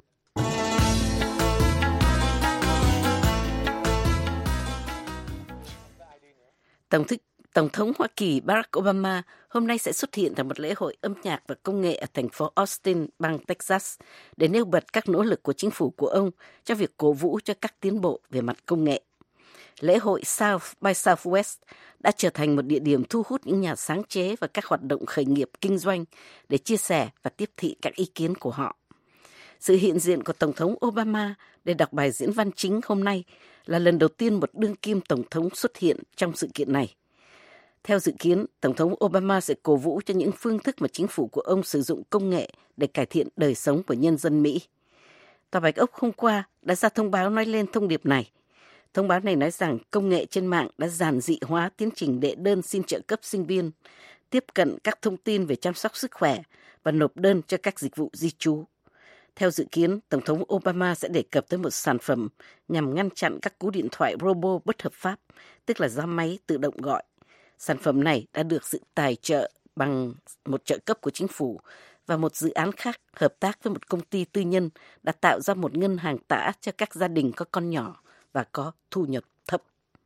Tổng thư Tổng thống Hoa Kỳ Barack Obama hôm nay sẽ xuất hiện tại một lễ hội âm nhạc và công nghệ ở thành phố Austin, bang Texas, để nêu bật các nỗ lực của chính phủ của ông cho việc cổ vũ cho các tiến bộ về mặt công nghệ. Lễ hội South by Southwest đã trở thành một địa điểm thu hút những nhà sáng chế và các hoạt động khởi nghiệp kinh doanh để chia sẻ và tiếp thị các ý kiến của họ. Sự hiện diện của Tổng thống Obama để đọc bài diễn văn chính hôm nay là lần đầu tiên một đương kim Tổng thống xuất hiện trong sự kiện này. Theo dự kiến, Tổng thống Obama sẽ cổ vũ cho những phương thức mà chính phủ của ông sử dụng công nghệ để cải thiện đời sống của nhân dân Mỹ. Tòa Bạch Ốc hôm qua đã ra thông báo nói lên thông điệp này. Thông báo này nói rằng công nghệ trên mạng đã giản dị hóa tiến trình đệ đơn xin trợ cấp sinh viên, tiếp cận các thông tin về chăm sóc sức khỏe và nộp đơn cho các dịch vụ di trú. Theo dự kiến, Tổng thống Obama sẽ đề cập tới một sản phẩm nhằm ngăn chặn các cú điện thoại robo bất hợp pháp, tức là do máy tự động gọi. Sản phẩm này đã được sự tài trợ bằng một trợ cấp của chính phủ và một dự án khác hợp tác với một công ty tư nhân đã tạo ra một ngân hàng tã cho các gia đình có con nhỏ và có thu nhập thấp.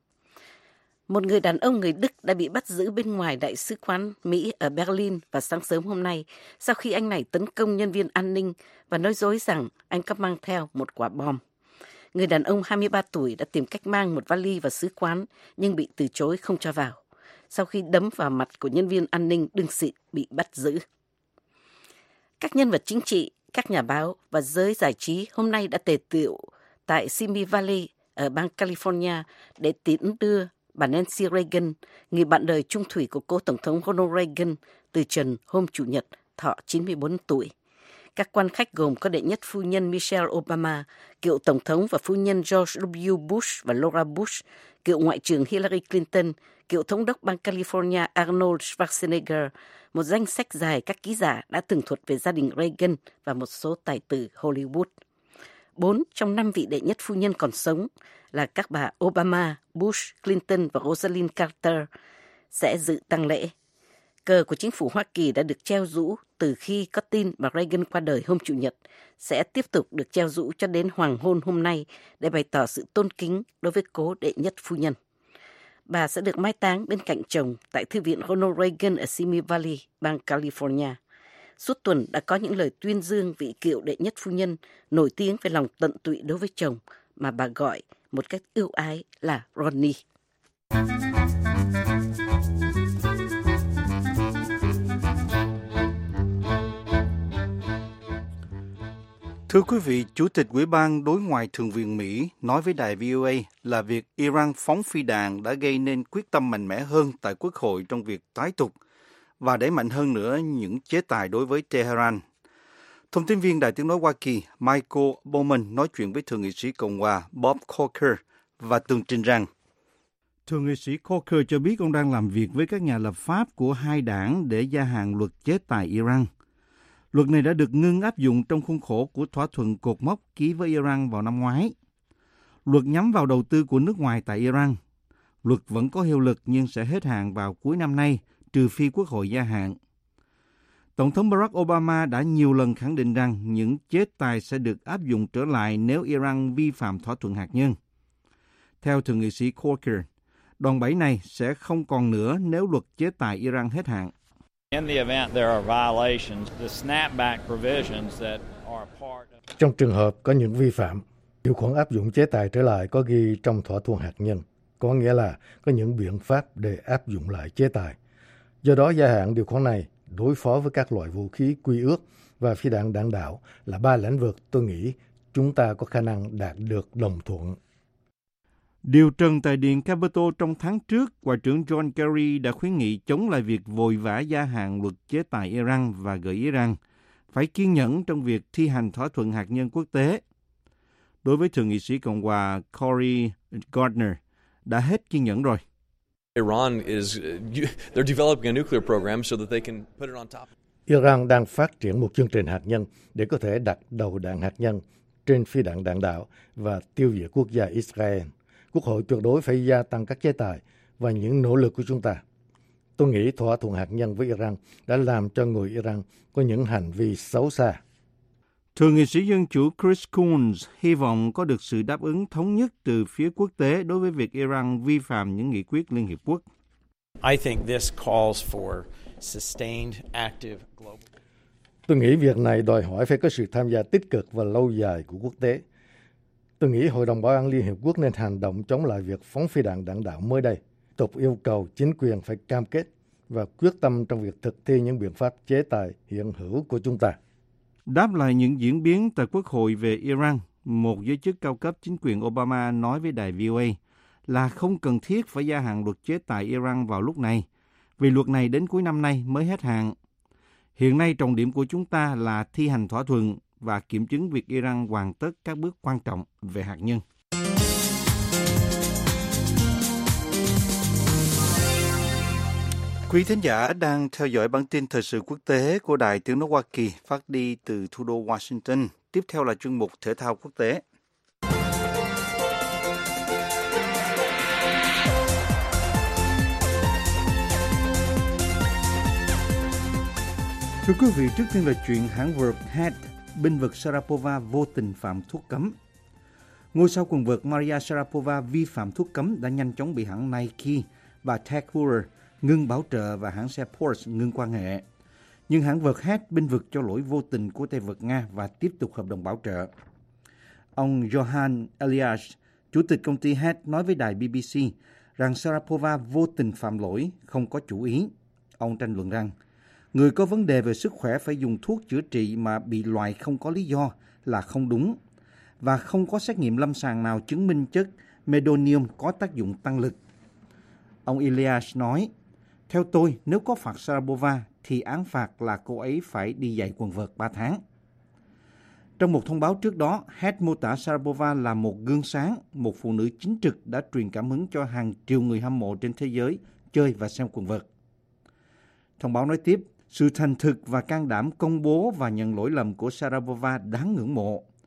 Một người đàn ông người Đức đã bị bắt giữ bên ngoài Đại sứ quán Mỹ ở Berlin vào sáng sớm hôm nay sau khi anh này tấn công nhân viên an ninh và nói dối rằng anh có mang theo một quả bom. Người đàn ông hai mươi ba tuổi đã tìm cách mang một vali vào sứ quán nhưng bị từ chối không cho vào, sau khi đấm vào mặt của nhân viên an ninh đương sự bị bắt giữ. Các nhân vật chính trị, các nhà báo và giới giải trí hôm nay đã tề tựu tại Simi Valley ở bang California để tiễn đưa bà Nancy Reagan, người bạn đời chung thủy của cố Tổng thống Ronald Reagan, từ trần hôm Chủ nhật, thọ chín mươi bốn tuổi. Các quan khách gồm có đệ nhất phu nhân Michelle Obama, cựu Tổng thống và phu nhân George W. Bush và Laura Bush, cựu Ngoại trưởng Hillary Clinton, cựu Thống đốc bang California Arnold Schwarzenegger, một danh sách dài các ký giả đã tường thuật về gia đình Reagan và một số tài tử Hollywood. Bốn trong năm vị đệ nhất phu nhân còn sống là các bà Obama, Bush, Clinton và Rosalind Carter sẽ dự tang lễ. Cờ của chính phủ Hoa Kỳ đã được treo rũ từ khi có tin bà Reagan qua đời hôm Chủ nhật, sẽ tiếp tục được treo rũ cho đến hoàng hôn hôm nay để bày tỏ sự tôn kính đối với cố đệ nhất phu nhân. Bà sẽ được mai táng bên cạnh chồng tại Thư viện Ronald Reagan ở Simi Valley, bang California. Suốt tuần đã có những lời tuyên dương vị cựu đệ nhất phu nhân nổi tiếng về lòng tận tụy đối với chồng mà bà gọi một cách ưu ái là Ronnie. Thưa quý vị, Chủ tịch Ủy ban Đối ngoại Thượng viện Mỹ nói với đài vê o a là việc Iran phóng phi đạn đã gây nên quyết tâm mạnh mẽ hơn tại Quốc hội trong việc tái tục và đẩy mạnh hơn nữa những chế tài đối với Tehran. Thông tin viên Đài Tiếng nói Hoa Kỳ Michael Bowman nói chuyện với Thượng nghị sĩ Cộng hòa Bob Corker và tường trình rằng Thượng nghị sĩ Corker cho biết ông đang làm việc với các nhà lập pháp của hai đảng để gia hạn luật chế tài Iran. Luật này đã được ngưng áp dụng trong khuôn khổ của thỏa thuận cột mốc ký với Iran vào năm ngoái. Luật nhắm vào đầu tư của nước ngoài tại Iran. Luật vẫn có hiệu lực nhưng sẽ hết hạn vào cuối năm nay, trừ phi Quốc hội gia hạn. Tổng thống Barack Obama đã nhiều lần khẳng định rằng những chế tài sẽ được áp dụng trở lại nếu Iran vi phạm thỏa thuận hạt nhân. Theo Thượng nghị sĩ Corker, đòn bẩy này sẽ không còn nữa nếu luật chế tài Iran hết hạn. Trong trường hợp có những vi phạm, điều khoản áp dụng chế tài trở lại có ghi trong thỏa thuận hạt nhân, có nghĩa là có những biện pháp để áp dụng lại chế tài. Do đó, gia hạn điều khoản này đối phó với các loại vũ khí quy ước và phi đạn đạn đạo là ba lĩnh vực tôi nghĩ chúng ta có khả năng đạt được đồng thuận. Điều trần tại Điện Capitol trong tháng trước, Ngoại trưởng John Kerry đã khuyến nghị chống lại việc vội vã gia hạn luật chế tài Iran và gợi ý rằng phải kiên nhẫn trong việc thi hành thỏa thuận hạt nhân quốc tế. Đối với Thượng nghị sĩ Cộng hòa Cory Gardner, đã hết kiên nhẫn rồi. Iran is they're developing a nuclear program so that they can put it on top. Iran đang phát triển một chương trình hạt nhân để có thể đặt đầu đạn hạt nhân trên phi đạn đạn đạo và tiêu diệt quốc gia Israel. Quốc hội tuyệt đối phải gia tăng các chế tài và những nỗ lực của chúng ta. Tôi nghĩ thỏa thuận hạt nhân với Iran đã làm cho người Iran có những hành vi xấu xa. Thượng nghị sĩ Dân chủ Chris Coons hy vọng có được sự đáp ứng thống nhất từ phía quốc tế đối với việc Iran vi phạm những nghị quyết Liên Hiệp Quốc. I think this calls for sustained, active global. Tôi nghĩ việc này đòi hỏi phải có sự tham gia tích cực và lâu dài của quốc tế. Tôi nghĩ Hội đồng Bảo an Liên Hiệp Quốc nên hành động chống lại việc phóng phi đạn đạn đạo mới đây. Tục yêu cầu chính quyền phải cam kết và quyết tâm trong việc thực thi những biện pháp chế tài hiện hữu của chúng ta. Đáp lại những diễn biến tại Quốc hội về Iran, một giới chức cao cấp chính quyền Obama nói với đài vê o a là không cần thiết phải gia hạn luật chế tài Iran vào lúc này, vì luật này đến cuối năm nay mới hết hạn. Hiện nay trọng điểm của chúng ta là thi hành thỏa thuận và kiểm chứng việc Iran hoàn tất các bước quan trọng về hạt nhân. Quý thính giả đang theo dõi bản tin thời sự quốc tế của Đài Tiếng nói Hoa Kỳ phát đi từ thủ đô Washington. Tiếp theo là chuyên mục thể thao quốc tế. Thưa quý vị, trước tiên là chuyện hãng vợt Head, binh vực Sharapova vô tình phạm thuốc cấm. Ngôi sao quần vợt Maria Sharapova vi phạm thuốc cấm đã nhanh chóng bị hãng Nike và Tag Heuer ngưng bảo trợ và hãng xe Porsche ngưng quan hệ. Nhưng hãng vợt Head binh vực cho lỗi vô tình của tay vợt Nga và tiếp tục hợp đồng bảo trợ. Ông Johan Elias, chủ tịch công ty Head, nói với đài bê bê xê rằng Sharapova vô tình phạm lỗi, không có chủ ý. Ông tranh luận rằng người có vấn đề về sức khỏe phải dùng thuốc chữa trị mà bị loại không có lý do là không đúng và không có xét nghiệm lâm sàng nào chứng minh chất Medonium có tác dụng tăng lực. Ông Elias nói, theo tôi, nếu có phạt Sharapova thì án phạt là cô ấy phải đi dạy quần vợt ba tháng. Trong một thông báo trước đó, Head mô tả Sharapova là một gương sáng, một phụ nữ chính trực đã truyền cảm hứng cho hàng triệu người hâm mộ trên thế giới chơi và xem quần vợt. Thông báo nói tiếp, sự thành thực và can đảm công bố và nhận lỗi lầm của Sharapova đáng ngưỡng mộ.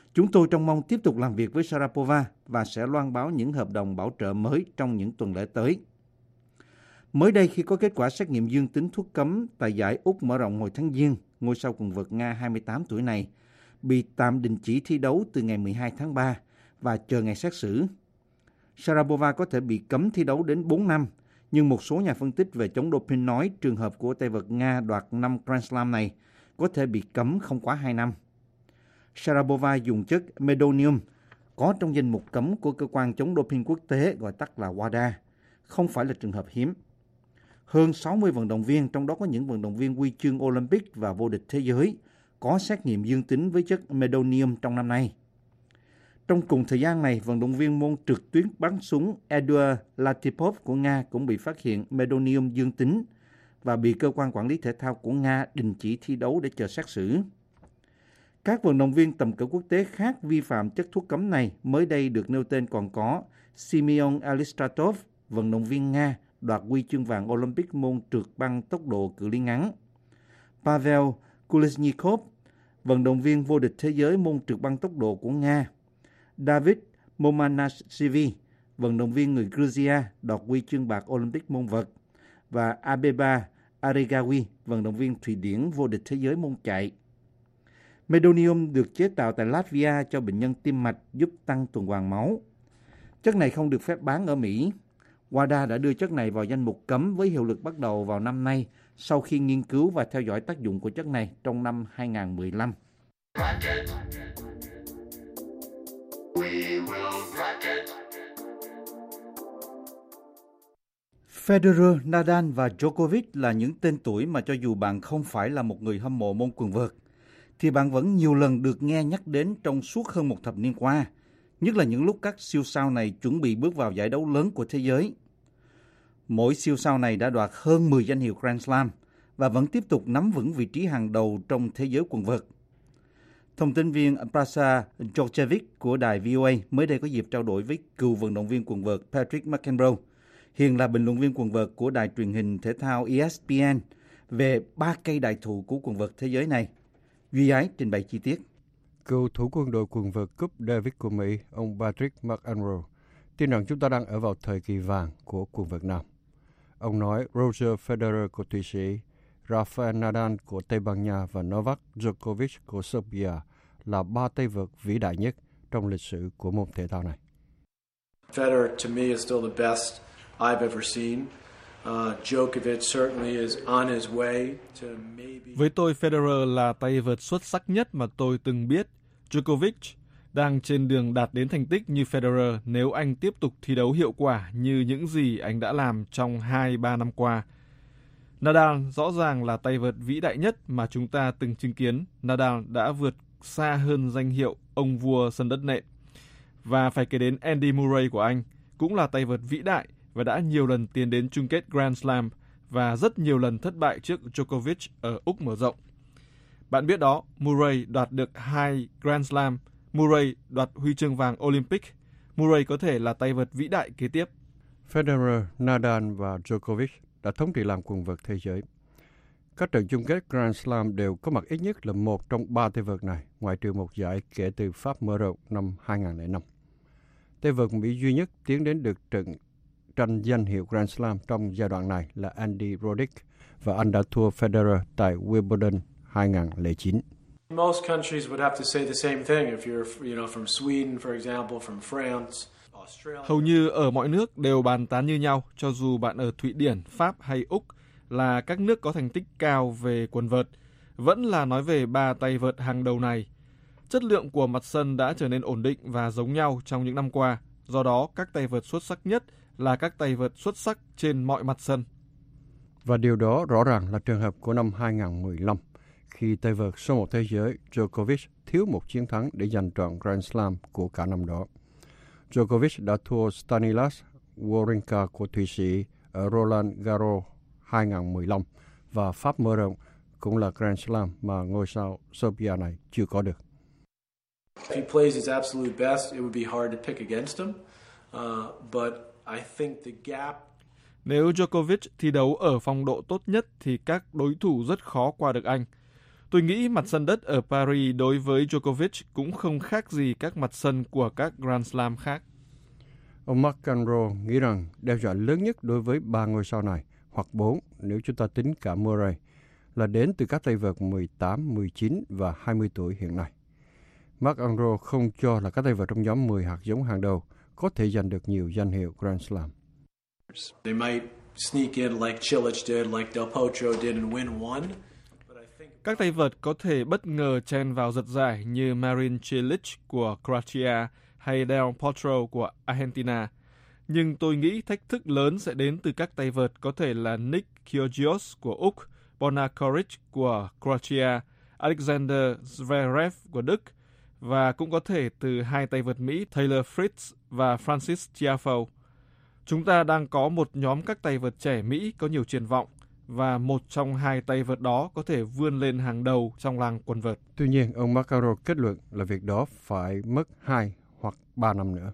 Chúng tôi trông mong tiếp tục làm việc với Sharapova và sẽ loan báo những hợp đồng bảo trợ mới trong những tuần lễ tới. Mới đây, khi có kết quả xét nghiệm dương tính thuốc cấm tại giải Úc mở rộng hồi tháng Giêng, ngôi sao quần vợt Nga hai mươi tám tuổi này bị tạm đình chỉ thi đấu từ ngày mười hai tháng ba và chờ ngày xét xử. Sharapova có thể bị cấm thi đấu đến bốn năm, nhưng một số nhà phân tích về chống doping nói trường hợp của tay vợt Nga đoạt năm Grand Slam này có thể bị cấm không quá hai năm. Sharapova dùng chất Medonium có trong danh mục cấm của cơ quan chống doping quốc tế gọi tắt là vê a đê a, không phải là trường hợp hiếm. Hơn sáu mươi vận động viên, trong đó có những vận động viên huy chương Olympic và vô địch thế giới, có xét nghiệm dương tính với chất Medonium trong năm nay. Trong cùng thời gian này, vận động viên môn trượt tuyết bắn súng Eduard Latipov của Nga cũng bị phát hiện Medonium dương tính và bị cơ quan quản lý thể thao của Nga đình chỉ thi đấu để chờ xét xử. Các vận động viên tầm cỡ quốc tế khác vi phạm chất thuốc cấm này mới đây được nêu tên còn có Simeon Elistratov, vận động viên Nga đoạt huy chương vàng Olympic môn trượt băng tốc độ cự ly ngắn, Pavel Kulesnikov, vận động viên vô địch thế giới môn trượt băng tốc độ của Nga, David Momanashvili, vận động viên người Georgia đoạt huy chương bạc Olympic môn vật, và Abeba Aregawi, vận động viên Thụy Điển vô địch thế giới môn chạy. Medonium được chế tạo tại Latvia cho bệnh nhân tim mạch giúp tăng tuần hoàn máu. Chất này không được phép bán ở Mỹ. vê a đê a đã đưa chất này vào danh mục cấm với hiệu lực bắt đầu vào năm nay sau khi nghiên cứu và theo dõi tác dụng của chất này trong năm hai không một năm. Federer, Nadal và Djokovic là những tên tuổi mà cho dù bạn không phải là một người hâm mộ môn quần vợt, thì bạn vẫn nhiều lần được nghe nhắc đến trong suốt hơn một thập niên qua, nhất là những lúc các siêu sao này chuẩn bị bước vào giải đấu lớn của thế giới. Mỗi siêu sao này đã đoạt hơn mười danh hiệu Grand Slam và vẫn tiếp tục nắm vững vị trí hàng đầu trong thế giới quần vợt. Thông tin viên Prasa Georgievich của đài vê o a mới đây có dịp trao đổi với cựu vận động viên quần vợt Patrick McEnroe, hiện là bình luận viên quần vợt của đài truyền hình thể thao E S P N, về ba cây đại thụ của quần vợt thế giới này. Duy Ái trình bày chi tiết. Cựu thủ quân đội quần vợt cúp Davis của Mỹ, ông Patrick McEnroe, tin rằng chúng ta đang ở vào thời kỳ vàng của quần vợt nam. Ông nói Roger Federer của Thụy Sĩ, Rafael Nadal của Tây Ban Nha và Novak Djokovic của Serbia là ba tay vợt vĩ đại nhất trong lịch sử của môn thể thao này. Federer to me is still the best I've ever seen. Uh, Djokovic certainly is on his way to maybe... Với tôi, Federer là tay vợt xuất sắc nhất mà tôi từng biết. Djokovic đang trên đường đạt đến thành tích như Federer nếu anh tiếp tục thi đấu hiệu quả như những gì anh đã làm trong hai ba năm qua. Nadal rõ ràng là tay vợt vĩ đại nhất mà chúng ta từng chứng kiến. Nadal đã vượt xa hơn danh hiệu ông vua sân đất nện. Và phải kể đến Andy Murray của anh, cũng là tay vợt vĩ đại và đã nhiều lần tiến đến chung kết Grand Slam và rất nhiều lần thất bại trước Djokovic ở Úc mở rộng. Bạn biết đó, Murray đoạt được hai Grand Slam, Murray đoạt huy chương vàng Olympic. Murray có thể là tay vợt vĩ đại kế tiếp. Federer, Nadal và Djokovic đã thống trị làm quần vợt thế giới. Các trận chung kết Grand Slam đều có mặt ít nhất là một trong ba tay vợt này, ngoại trừ một giải kể từ Pháp mở rộng năm hai không không năm. Tay vợt Mỹ duy nhất tiến đến được trận tranh danh hiệu Grand Slam trong giai đoạn này là Andy Roddick, và anh đã thua Federer tại Wimbledon hai không không chín. Most countries would have to say the same thing if you're, you know, from Sweden, for example, from France, Australia. Hầu như ở mọi nước đều bàn tán như nhau, cho dù bạn ở Thụy Điển, Pháp hay Úc, là các nước có thành tích cao về quần vợt, vẫn là nói về ba tay vợt hàng đầu này. Chất lượng của mặt sân đã trở nên ổn định và giống nhau trong những năm qua, do đó các tay vợt xuất sắc nhất là các tay vợt xuất sắc trên mọi mặt sân. Và điều đó rõ ràng là trường hợp của năm hai không một lăm, khi tay vợt số một thế giới Djokovic thiếu một chiến thắng để giành trọn Grand Slam của cả năm đó. Djokovic đã thua Stanislas Wawrinka của Thụy Sĩ ở Roland Garros hai không một lăm, và Pháp mở rộng cũng là Grand Slam mà ngôi sao Serbia này chưa có được. If he plays his absolute best, it would be hard to pick against him. Uh, but I think the gap... Nếu Djokovic thi đấu ở phong độ tốt nhất thì các đối thủ rất khó qua được anh. Tôi nghĩ mặt sân đất ở Paris đối với Djokovic cũng không khác gì các mặt sân của các Grand Slam khác. Ông McEnroe nghĩ rằng đe dọa lớn nhất đối với ba ngôi sao này, hoặc bốn nếu chúng ta tính cả Murray, là đến từ các tay vợt mười tám, mười chín và hai mươi tuổi hiện nay. McEnroe không cho là các tay vợt trong nhóm mười hạt giống hàng đầu có thể giành được nhiều danh hiệu Grand Slam. They might sneak in like Cilic did, like Del Potro did and win one. Các tay vợt có thể bất ngờ chen vào giật giải như Marin Cilic của Croatia hay Del Potro của Argentina. Nhưng tôi nghĩ thách thức lớn sẽ đến từ các tay vợt có thể là Nick Kyrgios của Úc, Borna Coric của Croatia, Alexander Zverev của Đức, và cũng có thể từ hai tay vợt Mỹ Taylor Fritz và Francis Tiafoe. Chúng ta đang có một nhóm các tay vợt trẻ Mỹ có nhiều triển vọng, và một trong hai tay vợt đó có thể vươn lên hàng đầu trong làng quần vợt. Tuy nhiên, ông McEnroe kết luận là việc đó phải mất hai hoặc ba năm nữa.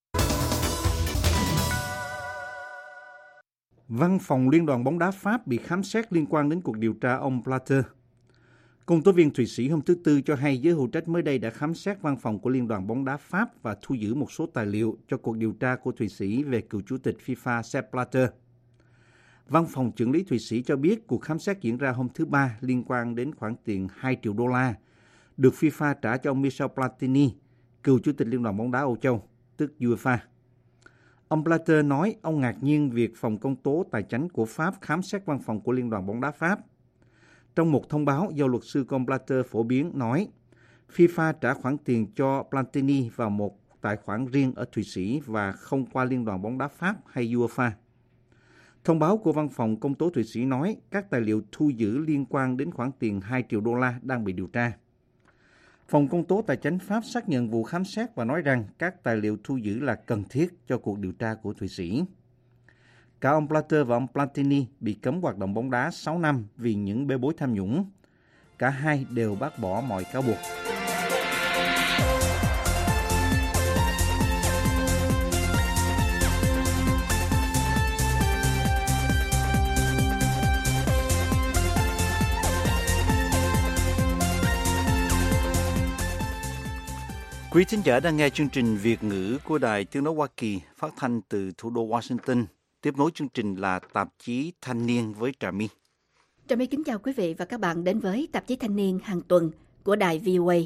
Văn phòng Liên đoàn bóng đá Pháp bị khám xét liên quan đến cuộc điều tra ông Blatter. Công tố viên Thụy Sĩ hôm thứ Tư cho hay giới hữu trách mới đây đã khám xét văn phòng của Liên đoàn bóng đá Pháp và thu giữ một số tài liệu cho cuộc điều tra của Thụy Sĩ về cựu chủ tịch FIFA Sepp Blatter. Văn phòng trưởng lý Thụy Sĩ cho biết cuộc khám xét diễn ra hôm thứ Ba liên quan đến khoản tiền hai triệu đô la được FIFA trả cho ông Michel Platini, cựu chủ tịch Liên đoàn bóng đá Âu Châu, tức UEFA. Ông Blatter nói ông ngạc nhiên việc phòng công tố tài chánh của Pháp khám xét văn phòng của Liên đoàn bóng đá Pháp. Trong một thông báo do luật sư của ông Blatter phổ biến nói, FIFA trả khoản tiền cho Platini vào một tài khoản riêng ở Thụy Sĩ và không qua Liên đoàn bóng đá Pháp hay UEFA. Thông báo của văn phòng công tố Thụy Sĩ nói các tài liệu thu giữ liên quan đến khoản tiền hai triệu đô la đang bị điều tra. Phòng công tố tài chánh Pháp xác nhận vụ khám xét và nói rằng các tài liệu thu giữ là cần thiết cho cuộc điều tra của Thụy Sĩ. Cả ông Blatter và ông Platini bị cấm hoạt động bóng đá sáu năm vì những bê bối tham nhũng. Cả hai đều bác bỏ mọi cáo buộc. Quý thính giả đang nghe chương trình Việt ngữ của Đài Tiếng nói Hoa Kỳ phát thanh từ thủ đô Washington. Tiếp nối chương trình là tạp chí Thanh niên với Trà My. Trà My kính chào quý vị và các bạn đến với tạp chí Thanh niên hàng tuần của đài vê o a.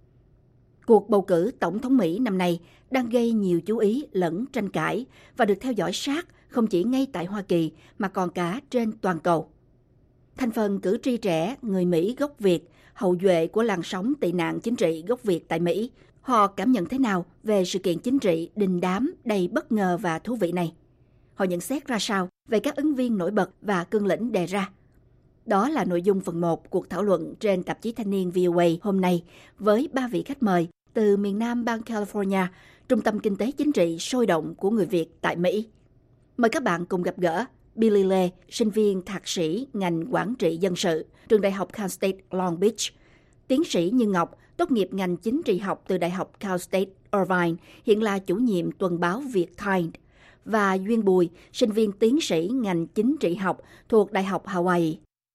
Cuộc bầu cử tổng thống Mỹ năm nay đang gây nhiều chú ý lẫn tranh cãi và được theo dõi sát không chỉ ngay tại Hoa Kỳ mà còn cả trên toàn cầu. Thành phần cử tri trẻ người Mỹ gốc Việt, hậu duệ của làn sóng tị nạn chính trị gốc Việt tại Mỹ, họ cảm nhận thế nào về sự kiện chính trị đình đám đầy bất ngờ và thú vị này? Họ nhận xét ra sao về các ứng viên nổi bật và cương lĩnh đề ra? Đó là nội dung phần một cuộc thảo luận trên tạp chí Thanh niên vê o a hôm nay với ba vị khách mời từ miền Nam bang California, trung tâm kinh tế chính trị sôi động của người Việt tại Mỹ. Mời các bạn cùng gặp gỡ Billy Lê, sinh viên thạc sĩ ngành quản trị dân sự, trường đại học Cal State Long Beach, tiến sĩ Như Ngọc, tốt nghiệp ngành chính trị học từ Đại học Cal State Irvine, hiện là chủ nhiệm tuần báo Việt Kind, và Duyên Bùi, sinh viên tiến sĩ ngành chính trị học thuộc Đại học Hawaii.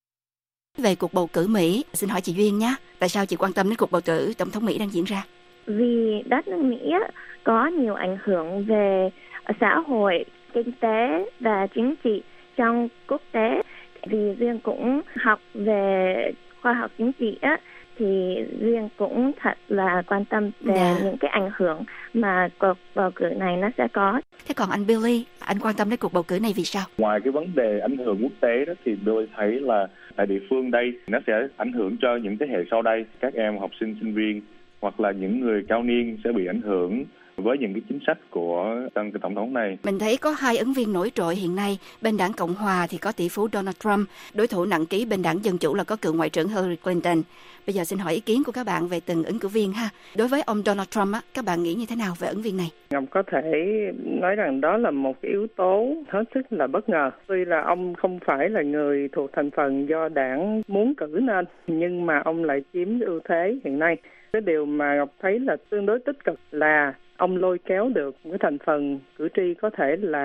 Về cuộc bầu cử Mỹ, xin hỏi chị Duyên nhé, tại sao chị quan tâm đến cuộc bầu cử tổng thống Mỹ đang diễn ra? Vì đất nước Mỹ có nhiều ảnh hưởng về xã hội, kinh tế và chính trị trong quốc tế. Vì Duyên cũng học về khoa học chính trị á, thì Duyên cũng thật là quan tâm về yeah. những cái ảnh hưởng mà cuộc bầu cử này nó sẽ có. Thế còn anh Billy, anh quan tâm đến cuộc bầu cử này vì sao? Ngoài cái vấn đề ảnh hưởng quốc tế đó thì Billy thấy là tại địa phương đây nó sẽ ảnh hưởng cho những thế hệ sau đây, các em học sinh, sinh viên hoặc là những người cao niên sẽ bị ảnh hưởng với những cái chính sách của tân tổng thống này. Mình thấy có hai ứng viên nổi trội hiện nay. Bên đảng Cộng Hòa thì có tỷ phú Donald Trump, đối thủ nặng ký bên đảng Dân Chủ là có cựu Ngoại trưởng Hillary Clinton. Bây giờ xin hỏi ý kiến của các bạn về từng ứng cử viên ha. Đối với ông Donald Trump á, các bạn nghĩ như thế nào về ứng viên này? Ông có thể nói rằng đó là một cái yếu tố hết sức là bất ngờ. Tuy là ông không phải là người thuộc thành phần do đảng muốn cử nên, nhưng mà ông lại chiếm ưu thế hiện nay. Cái điều mà Ngọc thấy là tương đối tích cực là ông lôi kéo được cái thành phần cử tri có thể là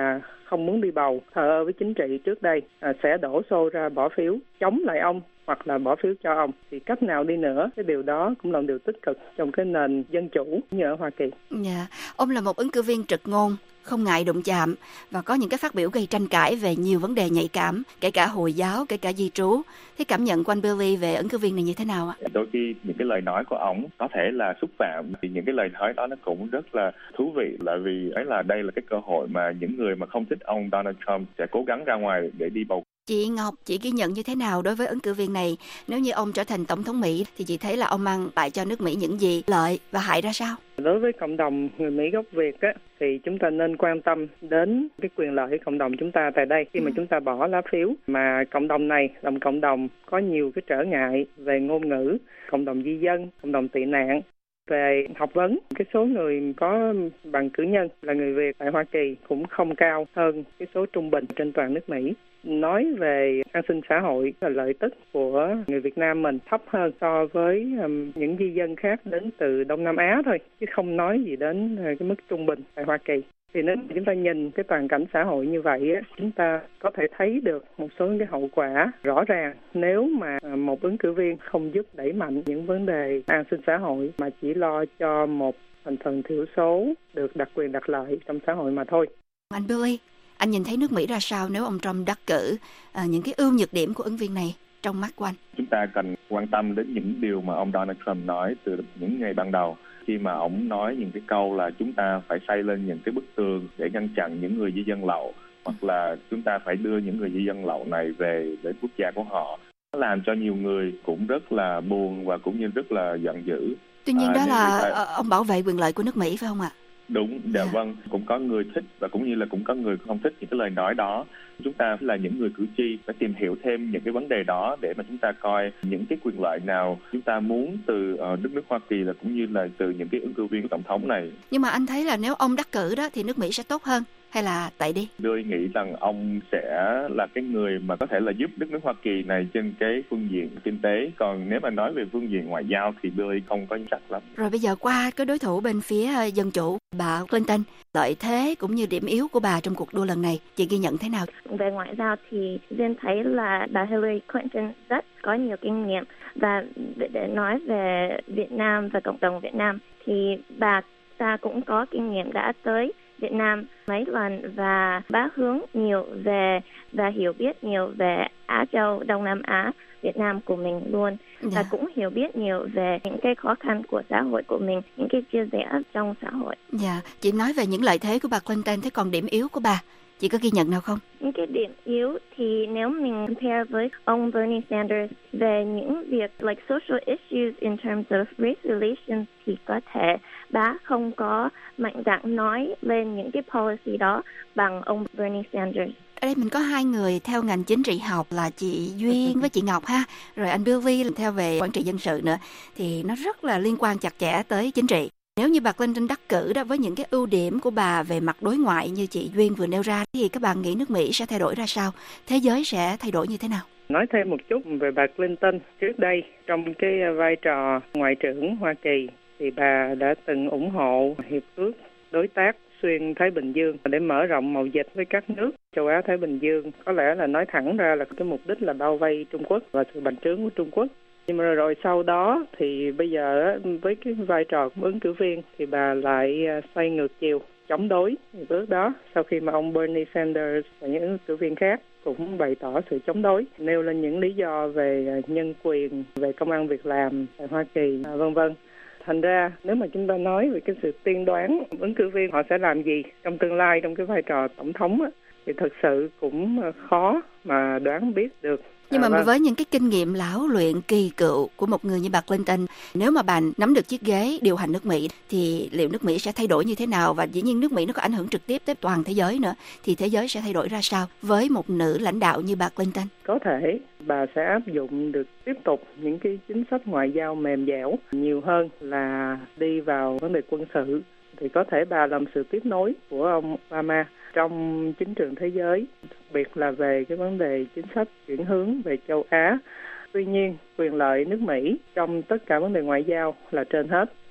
không muốn đi bầu, thờ ơ với chính trị trước đây, à, sẽ đổ xô ra bỏ phiếu chống lại ông hoặc là bỏ phiếu cho ông. Thì cách nào đi nữa, cái điều đó cũng là một điều tích cực trong cái nền dân chủ như ở Hoa Kỳ. Dạ, ông là một ứng cử viên trực ngôn, không ngại đụng chạm và có những cái phát biểu gây tranh cãi về nhiều vấn đề nhạy cảm, kể cả Hồi giáo, kể cả di trú. Thế cảm nhận của anh Billy về ứng cử viên này như thế nào ạ? Đôi khi những cái lời nói của ổng có thể là xúc phạm, thì những cái lời nói đó nó cũng rất là thú vị, là vì ấy là đây là cái cơ hội mà những người mà không thích ông Donald Trump sẽ cố gắng ra ngoài để đi bầu. Chị Ngọc, chị ghi nhận như thế nào đối với ứng cử viên này? Nếu như ông trở thành tổng thống Mỹ thì chị thấy là ông mang lại cho nước Mỹ những gì, lợi và hại ra sao? Đối với cộng đồng người Mỹ gốc Việt á, thì chúng ta nên quan tâm đến cái quyền lợi của cộng đồng chúng ta tại đây khi mà ừ. chúng ta bỏ lá phiếu. Mà cộng đồng này là một cộng đồng có nhiều cái trở ngại về ngôn ngữ, cộng đồng di dân, cộng đồng tị nạn. Về học vấn, cái số người có bằng cử nhân là người Việt tại Hoa Kỳ cũng không cao hơn cái số trung bình trên toàn nước Mỹ. Nói về an sinh xã hội là lợi tức của người Việt Nam mình thấp hơn so với um, những di dân khác đến từ Đông Nam Á thôi, chứ không nói gì đến uh, cái mức trung bình tại Hoa Kỳ. Thì nếu chúng ta nhìn cái toàn cảnh xã hội như vậy á, chúng ta có thể thấy được một số cái hậu quả rõ ràng nếu mà một ứng cử viên không giúp đẩy mạnh những vấn đề an sinh xã hội mà chỉ lo cho một thành phần thiểu số được đặc quyền đặc lợi trong xã hội mà thôi. Anh Billy, anh nhìn thấy nước Mỹ ra sao nếu ông Trump đắc cử, à, những cái ưu nhược điểm của ứng viên này trong mắt của anh? Chúng ta cần quan tâm đến những điều mà ông Donald Trump nói từ những ngày ban đầu. Khi mà ông nói những cái câu là chúng ta phải xây lên những cái bức tường để ngăn chặn những người di dân lậu, hoặc là chúng ta phải đưa những người di dân lậu này về đến quốc gia của họ, nó làm cho nhiều người cũng rất là buồn và cũng như rất là giận dữ. Tuy nhiên à, đó là ta... ông bảo vệ quyền lợi của nước Mỹ phải không ạ? Đúng, dạ yeah. Vâng, cũng có người thích và cũng như là cũng có người không thích những cái lời nói đó. Chúng ta là những người cử tri phải tìm hiểu thêm những cái vấn đề đó để mà chúng ta coi những cái quyền lợi nào chúng ta muốn từ uh, đất nước Hoa Kỳ, là cũng như là từ những cái ứng cử viên tổng thống này. Nhưng mà anh thấy là nếu ông đắc cử đó thì nước Mỹ sẽ tốt hơn hay là tệ đi? Tôi nghĩ rằng ông sẽ là cái người mà có thể là giúp đất nước Hoa Kỳ này trên cái phương diện kinh tế. Còn nếu mà nói về phương diện ngoại giao thì tôi không có chắc lắm. Rồi bây giờ qua cái đối thủ bên phía dân chủ, bà Clinton, lợi thế cũng như điểm yếu của bà trong cuộc đua lần này, chị ghi nhận thế nào? Về ngoại giao thì Duyên thấy là bà Hillary Clinton rất có nhiều kinh nghiệm. Và để nói về Việt Nam và cộng đồng Việt Nam thì bà ta cũng có kinh nghiệm đã tới Việt Nam mấy lần và bá hướng nhiều về và hiểu biết nhiều về Á Châu, Đông Nam Á, Việt Nam của mình luôn. Dạ. Và cũng hiểu biết nhiều về những cái khó khăn của xã hội của mình, những cái chia rẽ trong xã hội. Dạ, chị nói về những lợi thế của bà Clinton, thế còn điểm yếu của bà, chị có ghi nhận nào không? Những cái điểm yếu thì nếu mình compare với ông Bernie Sanders về những việc like social issues in terms of race relations thì có thể bà không có mạnh dạn nói lên những cái policy đó bằng ông Bernie Sanders. Ở đây mình có hai người theo ngành chính trị học là chị Duyên với chị Ngọc ha, rồi anh Billy theo về quản trị dân sự nữa, thì nó rất là liên quan chặt chẽ tới chính trị. Nếu như bà Clinton đắc cử đó với những cái ưu điểm của bà về mặt đối ngoại như chị Duyên vừa nêu ra, thì các bạn nghĩ nước Mỹ sẽ thay đổi ra sao? Thế giới sẽ thay đổi như thế nào? Nói thêm một chút về bà Clinton, trước đây trong cái vai trò Ngoại trưởng Hoa Kỳ thì bà đã từng ủng hộ hiệp ước đối tác xuyên Thái Bình Dương để mở rộng mậu dịch với các nước châu Á Thái Bình Dương. Có lẽ là nói thẳng ra là cái mục đích là bao vây Trung Quốc và sự bành trướng của Trung Quốc. Nhưng mà rồi sau đó thì bây giờ với cái vai trò của ứng cử viên thì bà lại xoay ngược chiều, chống đối hiệp ước đó, sau khi mà ông Bernie Sanders và những ứng cử viên khác cũng bày tỏ sự chống đối, nêu lên những lý do về nhân quyền, về công ăn việc làm tại Hoa Kỳ, vân vân. Thành ra nếu mà chúng ta nói về cái sự tiên đoán ứng cử viên họ sẽ làm gì trong tương lai trong cái vai trò tổng thống á, thì thực sự cũng khó mà đoán biết được. Nhưng mà à, với những cái kinh nghiệm lão luyện kỳ cựu của một người như bà Clinton, nếu mà bà nắm được chiếc ghế điều hành nước Mỹ thì liệu nước Mỹ sẽ thay đổi như thế nào? Và dĩ nhiên nước Mỹ nó có ảnh hưởng trực tiếp tới toàn thế giới nữa, thì thế giới sẽ thay đổi ra sao với một nữ lãnh đạo như bà Clinton? Có thể bà sẽ áp dụng được tiếp tục những cái chính sách ngoại giao mềm dẻo nhiều hơn là đi vào vấn đề quân sự. Thì có thể bà làm sự tiếp nối của ông Obama trong chính trường thế giới, đặc biệt là về cái vấn đề chính sách chuyển hướng về châu Á. Tuy nhiên, quyền lợi nước Mỹ trong tất cả vấn đề ngoại giao là trên hết.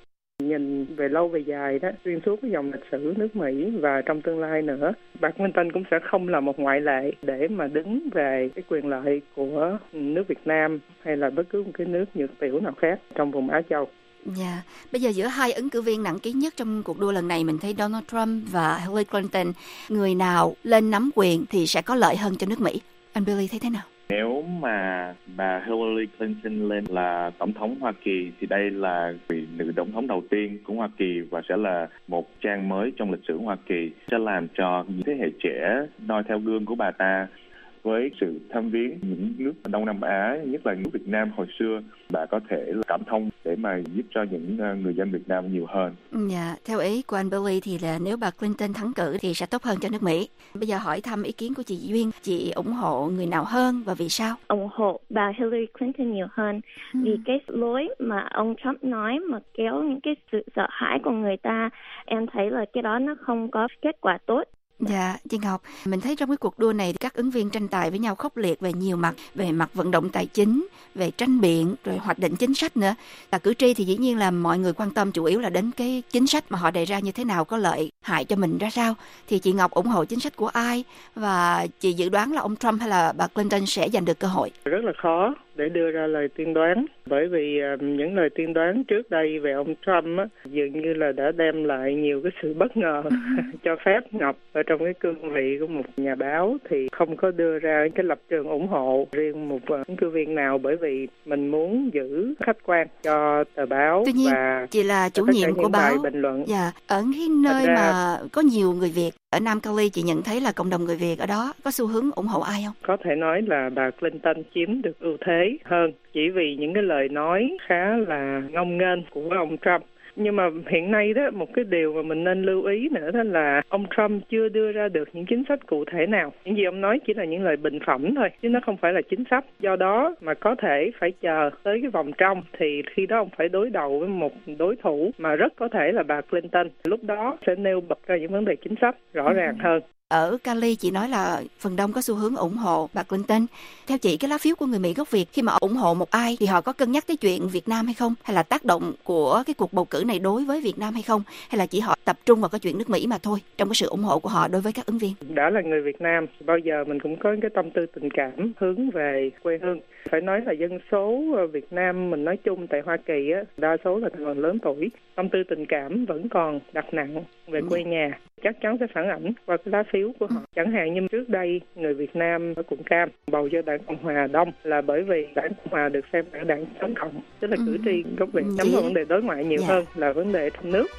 nhìn về lâu về dài đó, xuyên suốt cái dòng lịch sử nước Mỹ và trong tương lai nữa, bà Clinton cũng sẽ không là một ngoại lệ để mà đứng về cái quyền lợi của nước Việt Nam hay là bất cứ một cái nước nhược tiểu nào khác trong vùng Á Châu. Dạ, yeah. Bây giờ giữa hai ứng cử viên nặng ký nhất trong cuộc đua lần này, mình thấy Donald Trump và Hillary Clinton, người nào lên nắm quyền thì sẽ có lợi hơn cho nước Mỹ. Anh Billy thấy thế nào? Nếu mà bà Hillary Clinton lên là tổng thống Hoa Kỳ thì đây là vị nữ tổng thống đầu tiên của Hoa Kỳ và sẽ là một trang mới trong lịch sử Hoa Kỳ, sẽ làm cho những thế hệ trẻ noi theo gương của bà ta. Với sự thăm viếng những nước Đông Nam Á, nhất là nước Việt Nam hồi xưa, bà có thể cảm thông để mà giúp cho những người dân Việt Nam nhiều hơn. Dạ, theo ý của anh Billy thì là nếu bà Clinton thắng cử thì sẽ tốt hơn cho nước Mỹ. Bây giờ hỏi thăm ý kiến của chị Duyên, chị ủng hộ người nào hơn và vì sao? Ủng hộ bà Hillary Clinton nhiều hơn, ừ. vì cái lối mà ông Trump nói mà kéo những cái sự sợ hãi của người ta, em thấy là cái đó nó không có kết quả tốt. Dạ, chị Ngọc, mình thấy trong cái cuộc đua này các ứng viên tranh tài với nhau khốc liệt về nhiều mặt, về mặt vận động tài chính, về tranh biện, rồi hoạch định chính sách nữa. Là cử tri thì dĩ nhiên là mọi người quan tâm chủ yếu là đến cái chính sách mà họ đề ra như thế nào, có lợi hại cho mình ra sao. Thì chị Ngọc ủng hộ chính sách của ai? Và chị dự đoán là ông Trump hay là bà Clinton sẽ giành được cơ hội? Rất là khó để đưa ra lời tiên đoán, bởi vì uh, những lời tiên đoán trước đây về ông Trump á, dường như là đã đem lại nhiều cái sự bất ngờ. Cho phép Ngọc ở trong cái cương vị của một nhà báo thì không có đưa ra cái lập trường ủng hộ riêng một ứng uh, cử viên nào, bởi vì mình muốn giữ khách quan cho tờ báo. Tuy nhiên, và chị là chủ nhiệm của báo. Bình luận. Dạ, ở cái nơi ra, mà có nhiều người Việt ở Nam Cali, chị nhận thấy là cộng đồng người Việt ở đó có xu hướng ủng hộ ai không? Có thể nói là bà Clinton chiếm được ưu thế hơn, chỉ vì những cái lời nói khá là ngông nghênh của ông Trump. Nhưng mà hiện nay đó, một cái điều mà mình nên lưu ý nữa đó là ông Trump chưa đưa ra được những chính sách cụ thể nào. Những gì ông nói chỉ là những lời bình phẩm thôi, chứ nó không phải là chính sách. Do đó mà có thể phải chờ tới cái vòng trong, thì khi đó ông phải đối đầu với một đối thủ mà rất có thể là bà Clinton. Lúc đó sẽ nêu bật ra những vấn đề chính sách rõ ràng hơn. Ở Cali, chị nói là phần đông có xu hướng ủng hộ bà Clinton. Theo chị, cái lá phiếu của người Mỹ gốc Việt khi mà ủng hộ một ai thì họ có cân nhắc tới chuyện Việt Nam hay không? Hay là tác động của cái cuộc bầu cử này đối với Việt Nam hay không? Hay là chỉ họ tập trung vào cái chuyện nước Mỹ mà thôi, trong cái sự ủng hộ của họ đối với các ứng viên? Đã là người Việt Nam, bao giờ mình cũng có cái tâm tư tình cảm hướng về quê hương. Phải nói là dân số Việt Nam mình nói chung tại Hoa Kỳ á, đa số là người lớn tuổi. Tâm tư tình cảm vẫn còn đặt nặng về quê nhà. Chắc chắn sẽ phản ảnh qua cái lá phiếu của họ. Chẳng hạn như trước đây, người Việt Nam ở quận Cam bầu cho đảng Cộng Hòa đông là bởi vì đảng Cộng Hòa được xem là đảng chống cộng, tức là cử tri gốc Việt nhắm vào vấn đề đối ngoại nhiều yeah. hơn là vấn đề trong nước.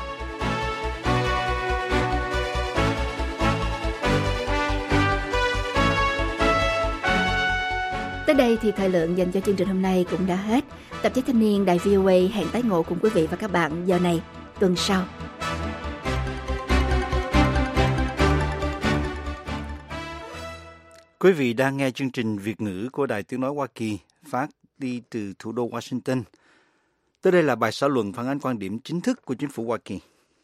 Tới đây thì thời lượng dành cho chương trình hôm nay cũng đã hết. Tạp chí Thanh niên Đài vê o a hẹn tái ngộ cùng quý vị và các bạn giờ này tuần sau. Quý vị đang nghe chương trình Việt ngữ của Đài Tiếng nói Hoa Kỳ phát đi từ thủ đô Washington. Tới đây là bài xã luận phản ánh quan điểm chính thức của chính phủ Hoa Kỳ.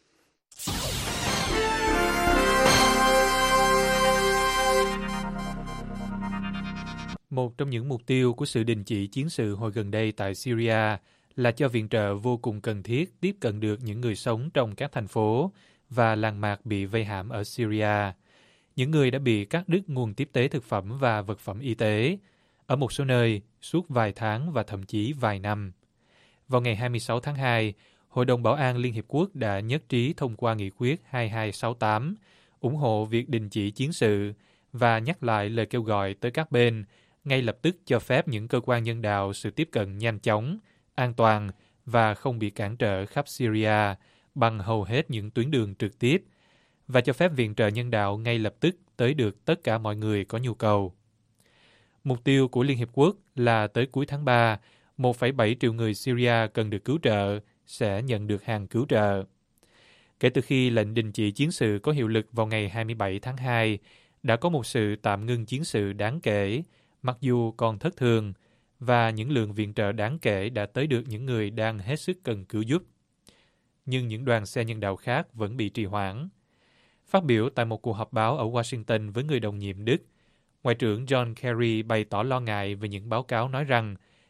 Một trong những mục tiêu của sự đình chỉ chiến sự hồi gần đây tại Syria là cho viện trợ vô cùng cần thiết tiếp cận được những người sống trong các thành phố và làng mạc bị vây hãm ở Syria. Những người đã bị cắt đứt nguồn tiếp tế thực phẩm và vật phẩm y tế, ở một số nơi suốt vài tháng và thậm chí vài năm. Vào ngày hai mươi sáu tháng hai, Hội đồng Bảo an Liên Hiệp Quốc đã nhất trí thông qua nghị quyết hai hai sáu tám, ủng hộ việc đình chỉ chiến sự và nhắc lại lời kêu gọi tới các bên ngay lập tức cho phép những cơ quan nhân đạo sự tiếp cận nhanh chóng, an toàn và không bị cản trở khắp Syria bằng hầu hết những tuyến đường trực tiếp, và cho phép viện trợ nhân đạo ngay lập tức tới được tất cả mọi người có nhu cầu. Mục tiêu của Liên Hiệp Quốc là tới cuối tháng ba, một phẩy bảy triệu người Syria cần được cứu trợ sẽ nhận được hàng cứu trợ. Kể từ khi lệnh đình chỉ chiến sự có hiệu lực vào ngày hai mươi bảy tháng hai, đã có một sự tạm ngưng chiến sự đáng kể, mặc dù còn thất thường, và những lượng viện trợ đáng kể đã tới được những người đang hết sức cần cứu giúp. Nhưng những đoàn xe nhân đạo khác vẫn bị trì hoãn. Phát biểu tại một cuộc họp báo ở Washington với người đồng nhiệm Đức, Ngoại trưởng John Kerry bày tỏ lo ngại về những báo cáo nói rằng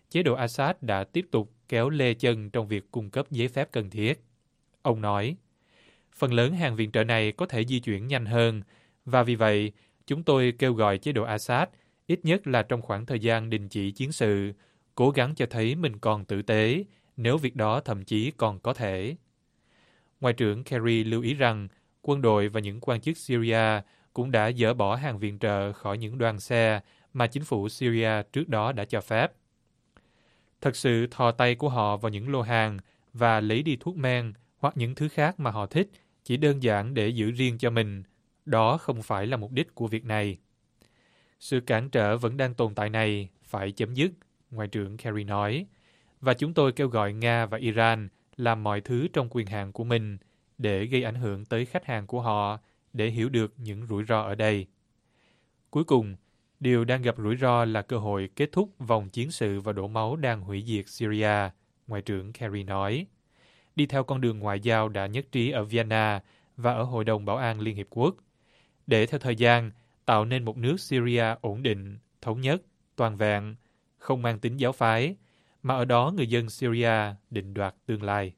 chế độ Assad đã tiếp tục kéo lê chân trong việc cung cấp giấy phép cần thiết. Ông nói, phần lớn hàng viện trợ này có thể di chuyển nhanh hơn, và vì vậy, chúng tôi kêu gọi chế độ Assad, ít nhất là trong khoảng thời gian đình chỉ chiến sự, cố gắng cho thấy mình còn tử tế, nếu việc đó thậm chí còn có thể. Ngoại trưởng Kerry lưu ý rằng, quân đội và những quan chức Syria cũng đã dỡ bỏ hàng viện trợ khỏi những đoàn xe mà chính phủ Syria trước đó đã cho phép. Thật sự thò tay của họ vào những lô hàng và lấy đi thuốc men hoặc những thứ khác mà họ thích chỉ đơn giản để giữ riêng cho mình, đó không phải là mục đích của việc này. Sự cản trở vẫn đang tồn tại này phải chấm dứt, Ngoại trưởng Kerry nói, và chúng tôi kêu gọi Nga và Iran làm mọi thứ trong quyền hạn của mình để gây ảnh hưởng tới khách hàng của họ để hiểu được những rủi ro ở đây. Cuối cùng, điều đang gặp rủi ro là cơ hội kết thúc vòng chiến sự và đổ máu đang hủy diệt Syria, Ngoại trưởng Kerry nói. Đi theo con đường ngoại giao đã nhất trí ở Vienna và ở Hội đồng Bảo an Liên Hiệp Quốc, để theo thời gian tạo nên một nước Syria ổn định, thống nhất, toàn vẹn, không mang tính giáo phái, mà ở đó người dân Syria định đoạt tương lai.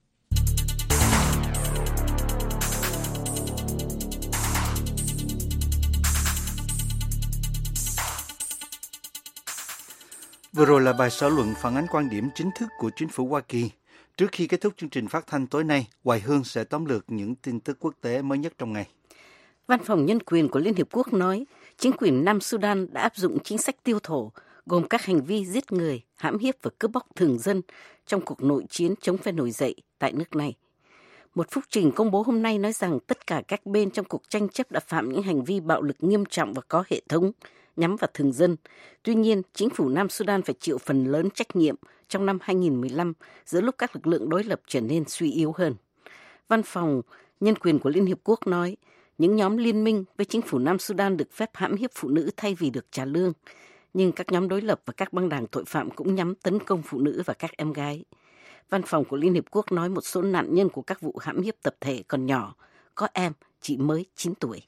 Vừa rồi là bài xã luận phản ánh quan điểm chính thức của chính phủ Hoa Kỳ. Trước khi kết thúc chương trình phát thanh tối nay, Hoài Hương sẽ tóm lược những tin tức quốc tế mới nhất trong ngày. Văn phòng Nhân quyền của Liên Hiệp Quốc nói, chính quyền Nam Sudan đã áp dụng chính sách tiêu thổ, gồm các hành vi giết người, hãm hiếp và cướp bóc thường dân trong cuộc nội chiến chống phe nổi dậy tại nước này. Một phúc trình công bố hôm nay nói rằng tất cả các bên trong cuộc tranh chấp đã phạm những hành vi bạo lực nghiêm trọng và có hệ thống nhắm vào thường dân. Tuy nhiên, chính phủ Nam Sudan phải chịu phần lớn trách nhiệm trong năm hai nghìn mười lăm giữa lúc các lực lượng đối lập trở nên suy yếu hơn. Văn phòng Nhân quyền của Liên Hiệp Quốc nói, những nhóm liên minh với chính phủ Nam Sudan được phép hãm hiếp phụ nữ thay vì được trả lương. Nhưng các nhóm đối lập và các băng đảng tội phạm cũng nhắm tấn công phụ nữ và các em gái. Văn phòng của Liên Hiệp Quốc nói một số nạn nhân của các vụ hãm hiếp tập thể còn nhỏ, có em chỉ mới chín tuổi.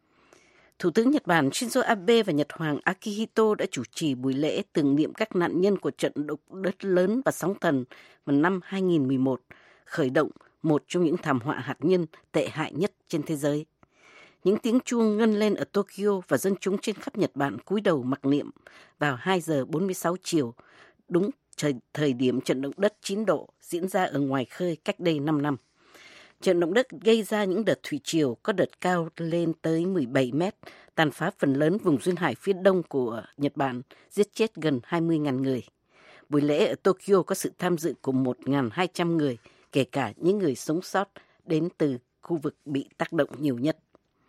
Thủ tướng Nhật Bản Shinzo Abe và Nhật Hoàng Akihito đã chủ trì buổi lễ tưởng niệm các nạn nhân của trận động đất lớn và sóng thần vào năm hai nghìn mười một, khởi động một trong những thảm họa hạt nhân tệ hại nhất trên thế giới. Những tiếng chuông ngân lên ở Tokyo và dân chúng trên khắp Nhật Bản cúi đầu mặc niệm vào hai giờ bốn mươi sáu chiều, đúng thời, thời điểm trận động đất chín độ diễn ra ở ngoài khơi cách đây năm năm. Trận động đất gây ra những đợt thủy triều có đợt cao lên tới mười bảy mét, tàn phá phần lớn vùng duyên hải phía đông của Nhật Bản, giết chết gần hai mươi nghìn người. Buổi lễ ở Tokyo có sự tham dự của một nghìn hai trăm người, kể cả những người sống sót đến từ khu vực bị tác động nhiều nhất.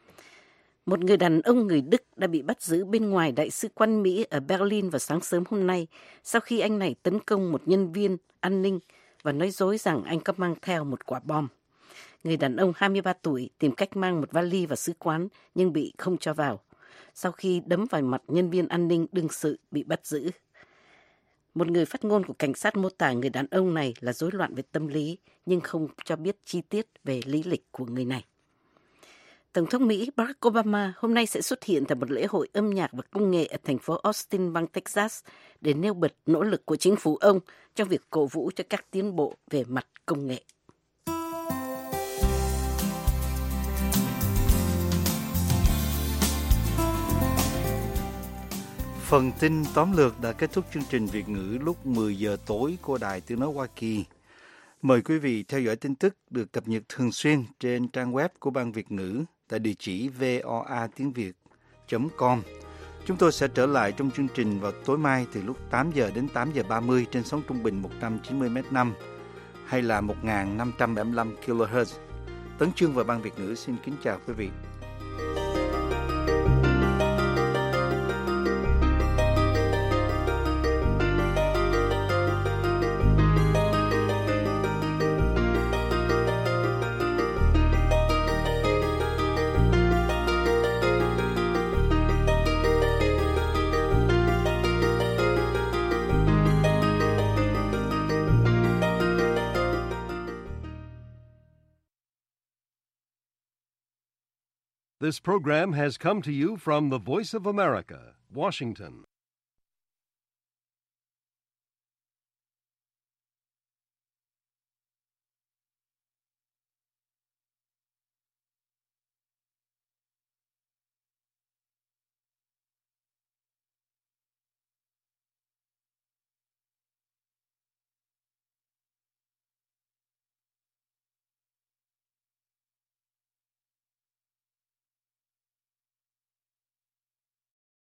Một người đàn ông người Đức đã bị bắt giữ bên ngoài Đại sứ quán Mỹ ở Berlin vào sáng sớm hôm nay sau khi anh này tấn công một nhân viên an ninh và nói dối rằng anh có mang theo một quả bom. Người đàn ông hai mươi ba tuổi tìm cách mang một vali vào sứ quán nhưng bị không cho vào. Sau khi đấm vào mặt nhân viên an ninh đương sự bị bắt giữ. Một người phát ngôn của cảnh sát mô tả người đàn ông này là rối loạn về tâm lý nhưng không cho biết chi tiết về lý lịch của người này. Tổng thống Mỹ Barack Obama hôm nay sẽ xuất hiện tại một lễ hội âm nhạc và công nghệ ở thành phố Austin, bang Texas để nêu bật nỗ lực của chính phủ ông trong việc cổ vũ cho các tiến bộ về mặt công nghệ. Phần tin tóm lược đã kết thúc chương trình Việt ngữ lúc mười giờ tối của Đài Tiếng nói Hoa Kỳ. Mời quý vị theo dõi tin tức được cập nhật thường xuyên trên trang web của Ban Việt ngữ tại địa chỉ voa tiếng việt chấm com. Chúng tôi sẽ trở lại trong chương trình vào tối mai từ lúc tám giờ đến tám giờ ba mươi trên sóng trung bình một trăm chín mươi mét năm hay là một nghìn năm trăm bảy mươi lăm ki lô héc. Tấn Chương và Ban Việt ngữ xin kính chào quý vị. This program has come to you from the Voice of America, Washington.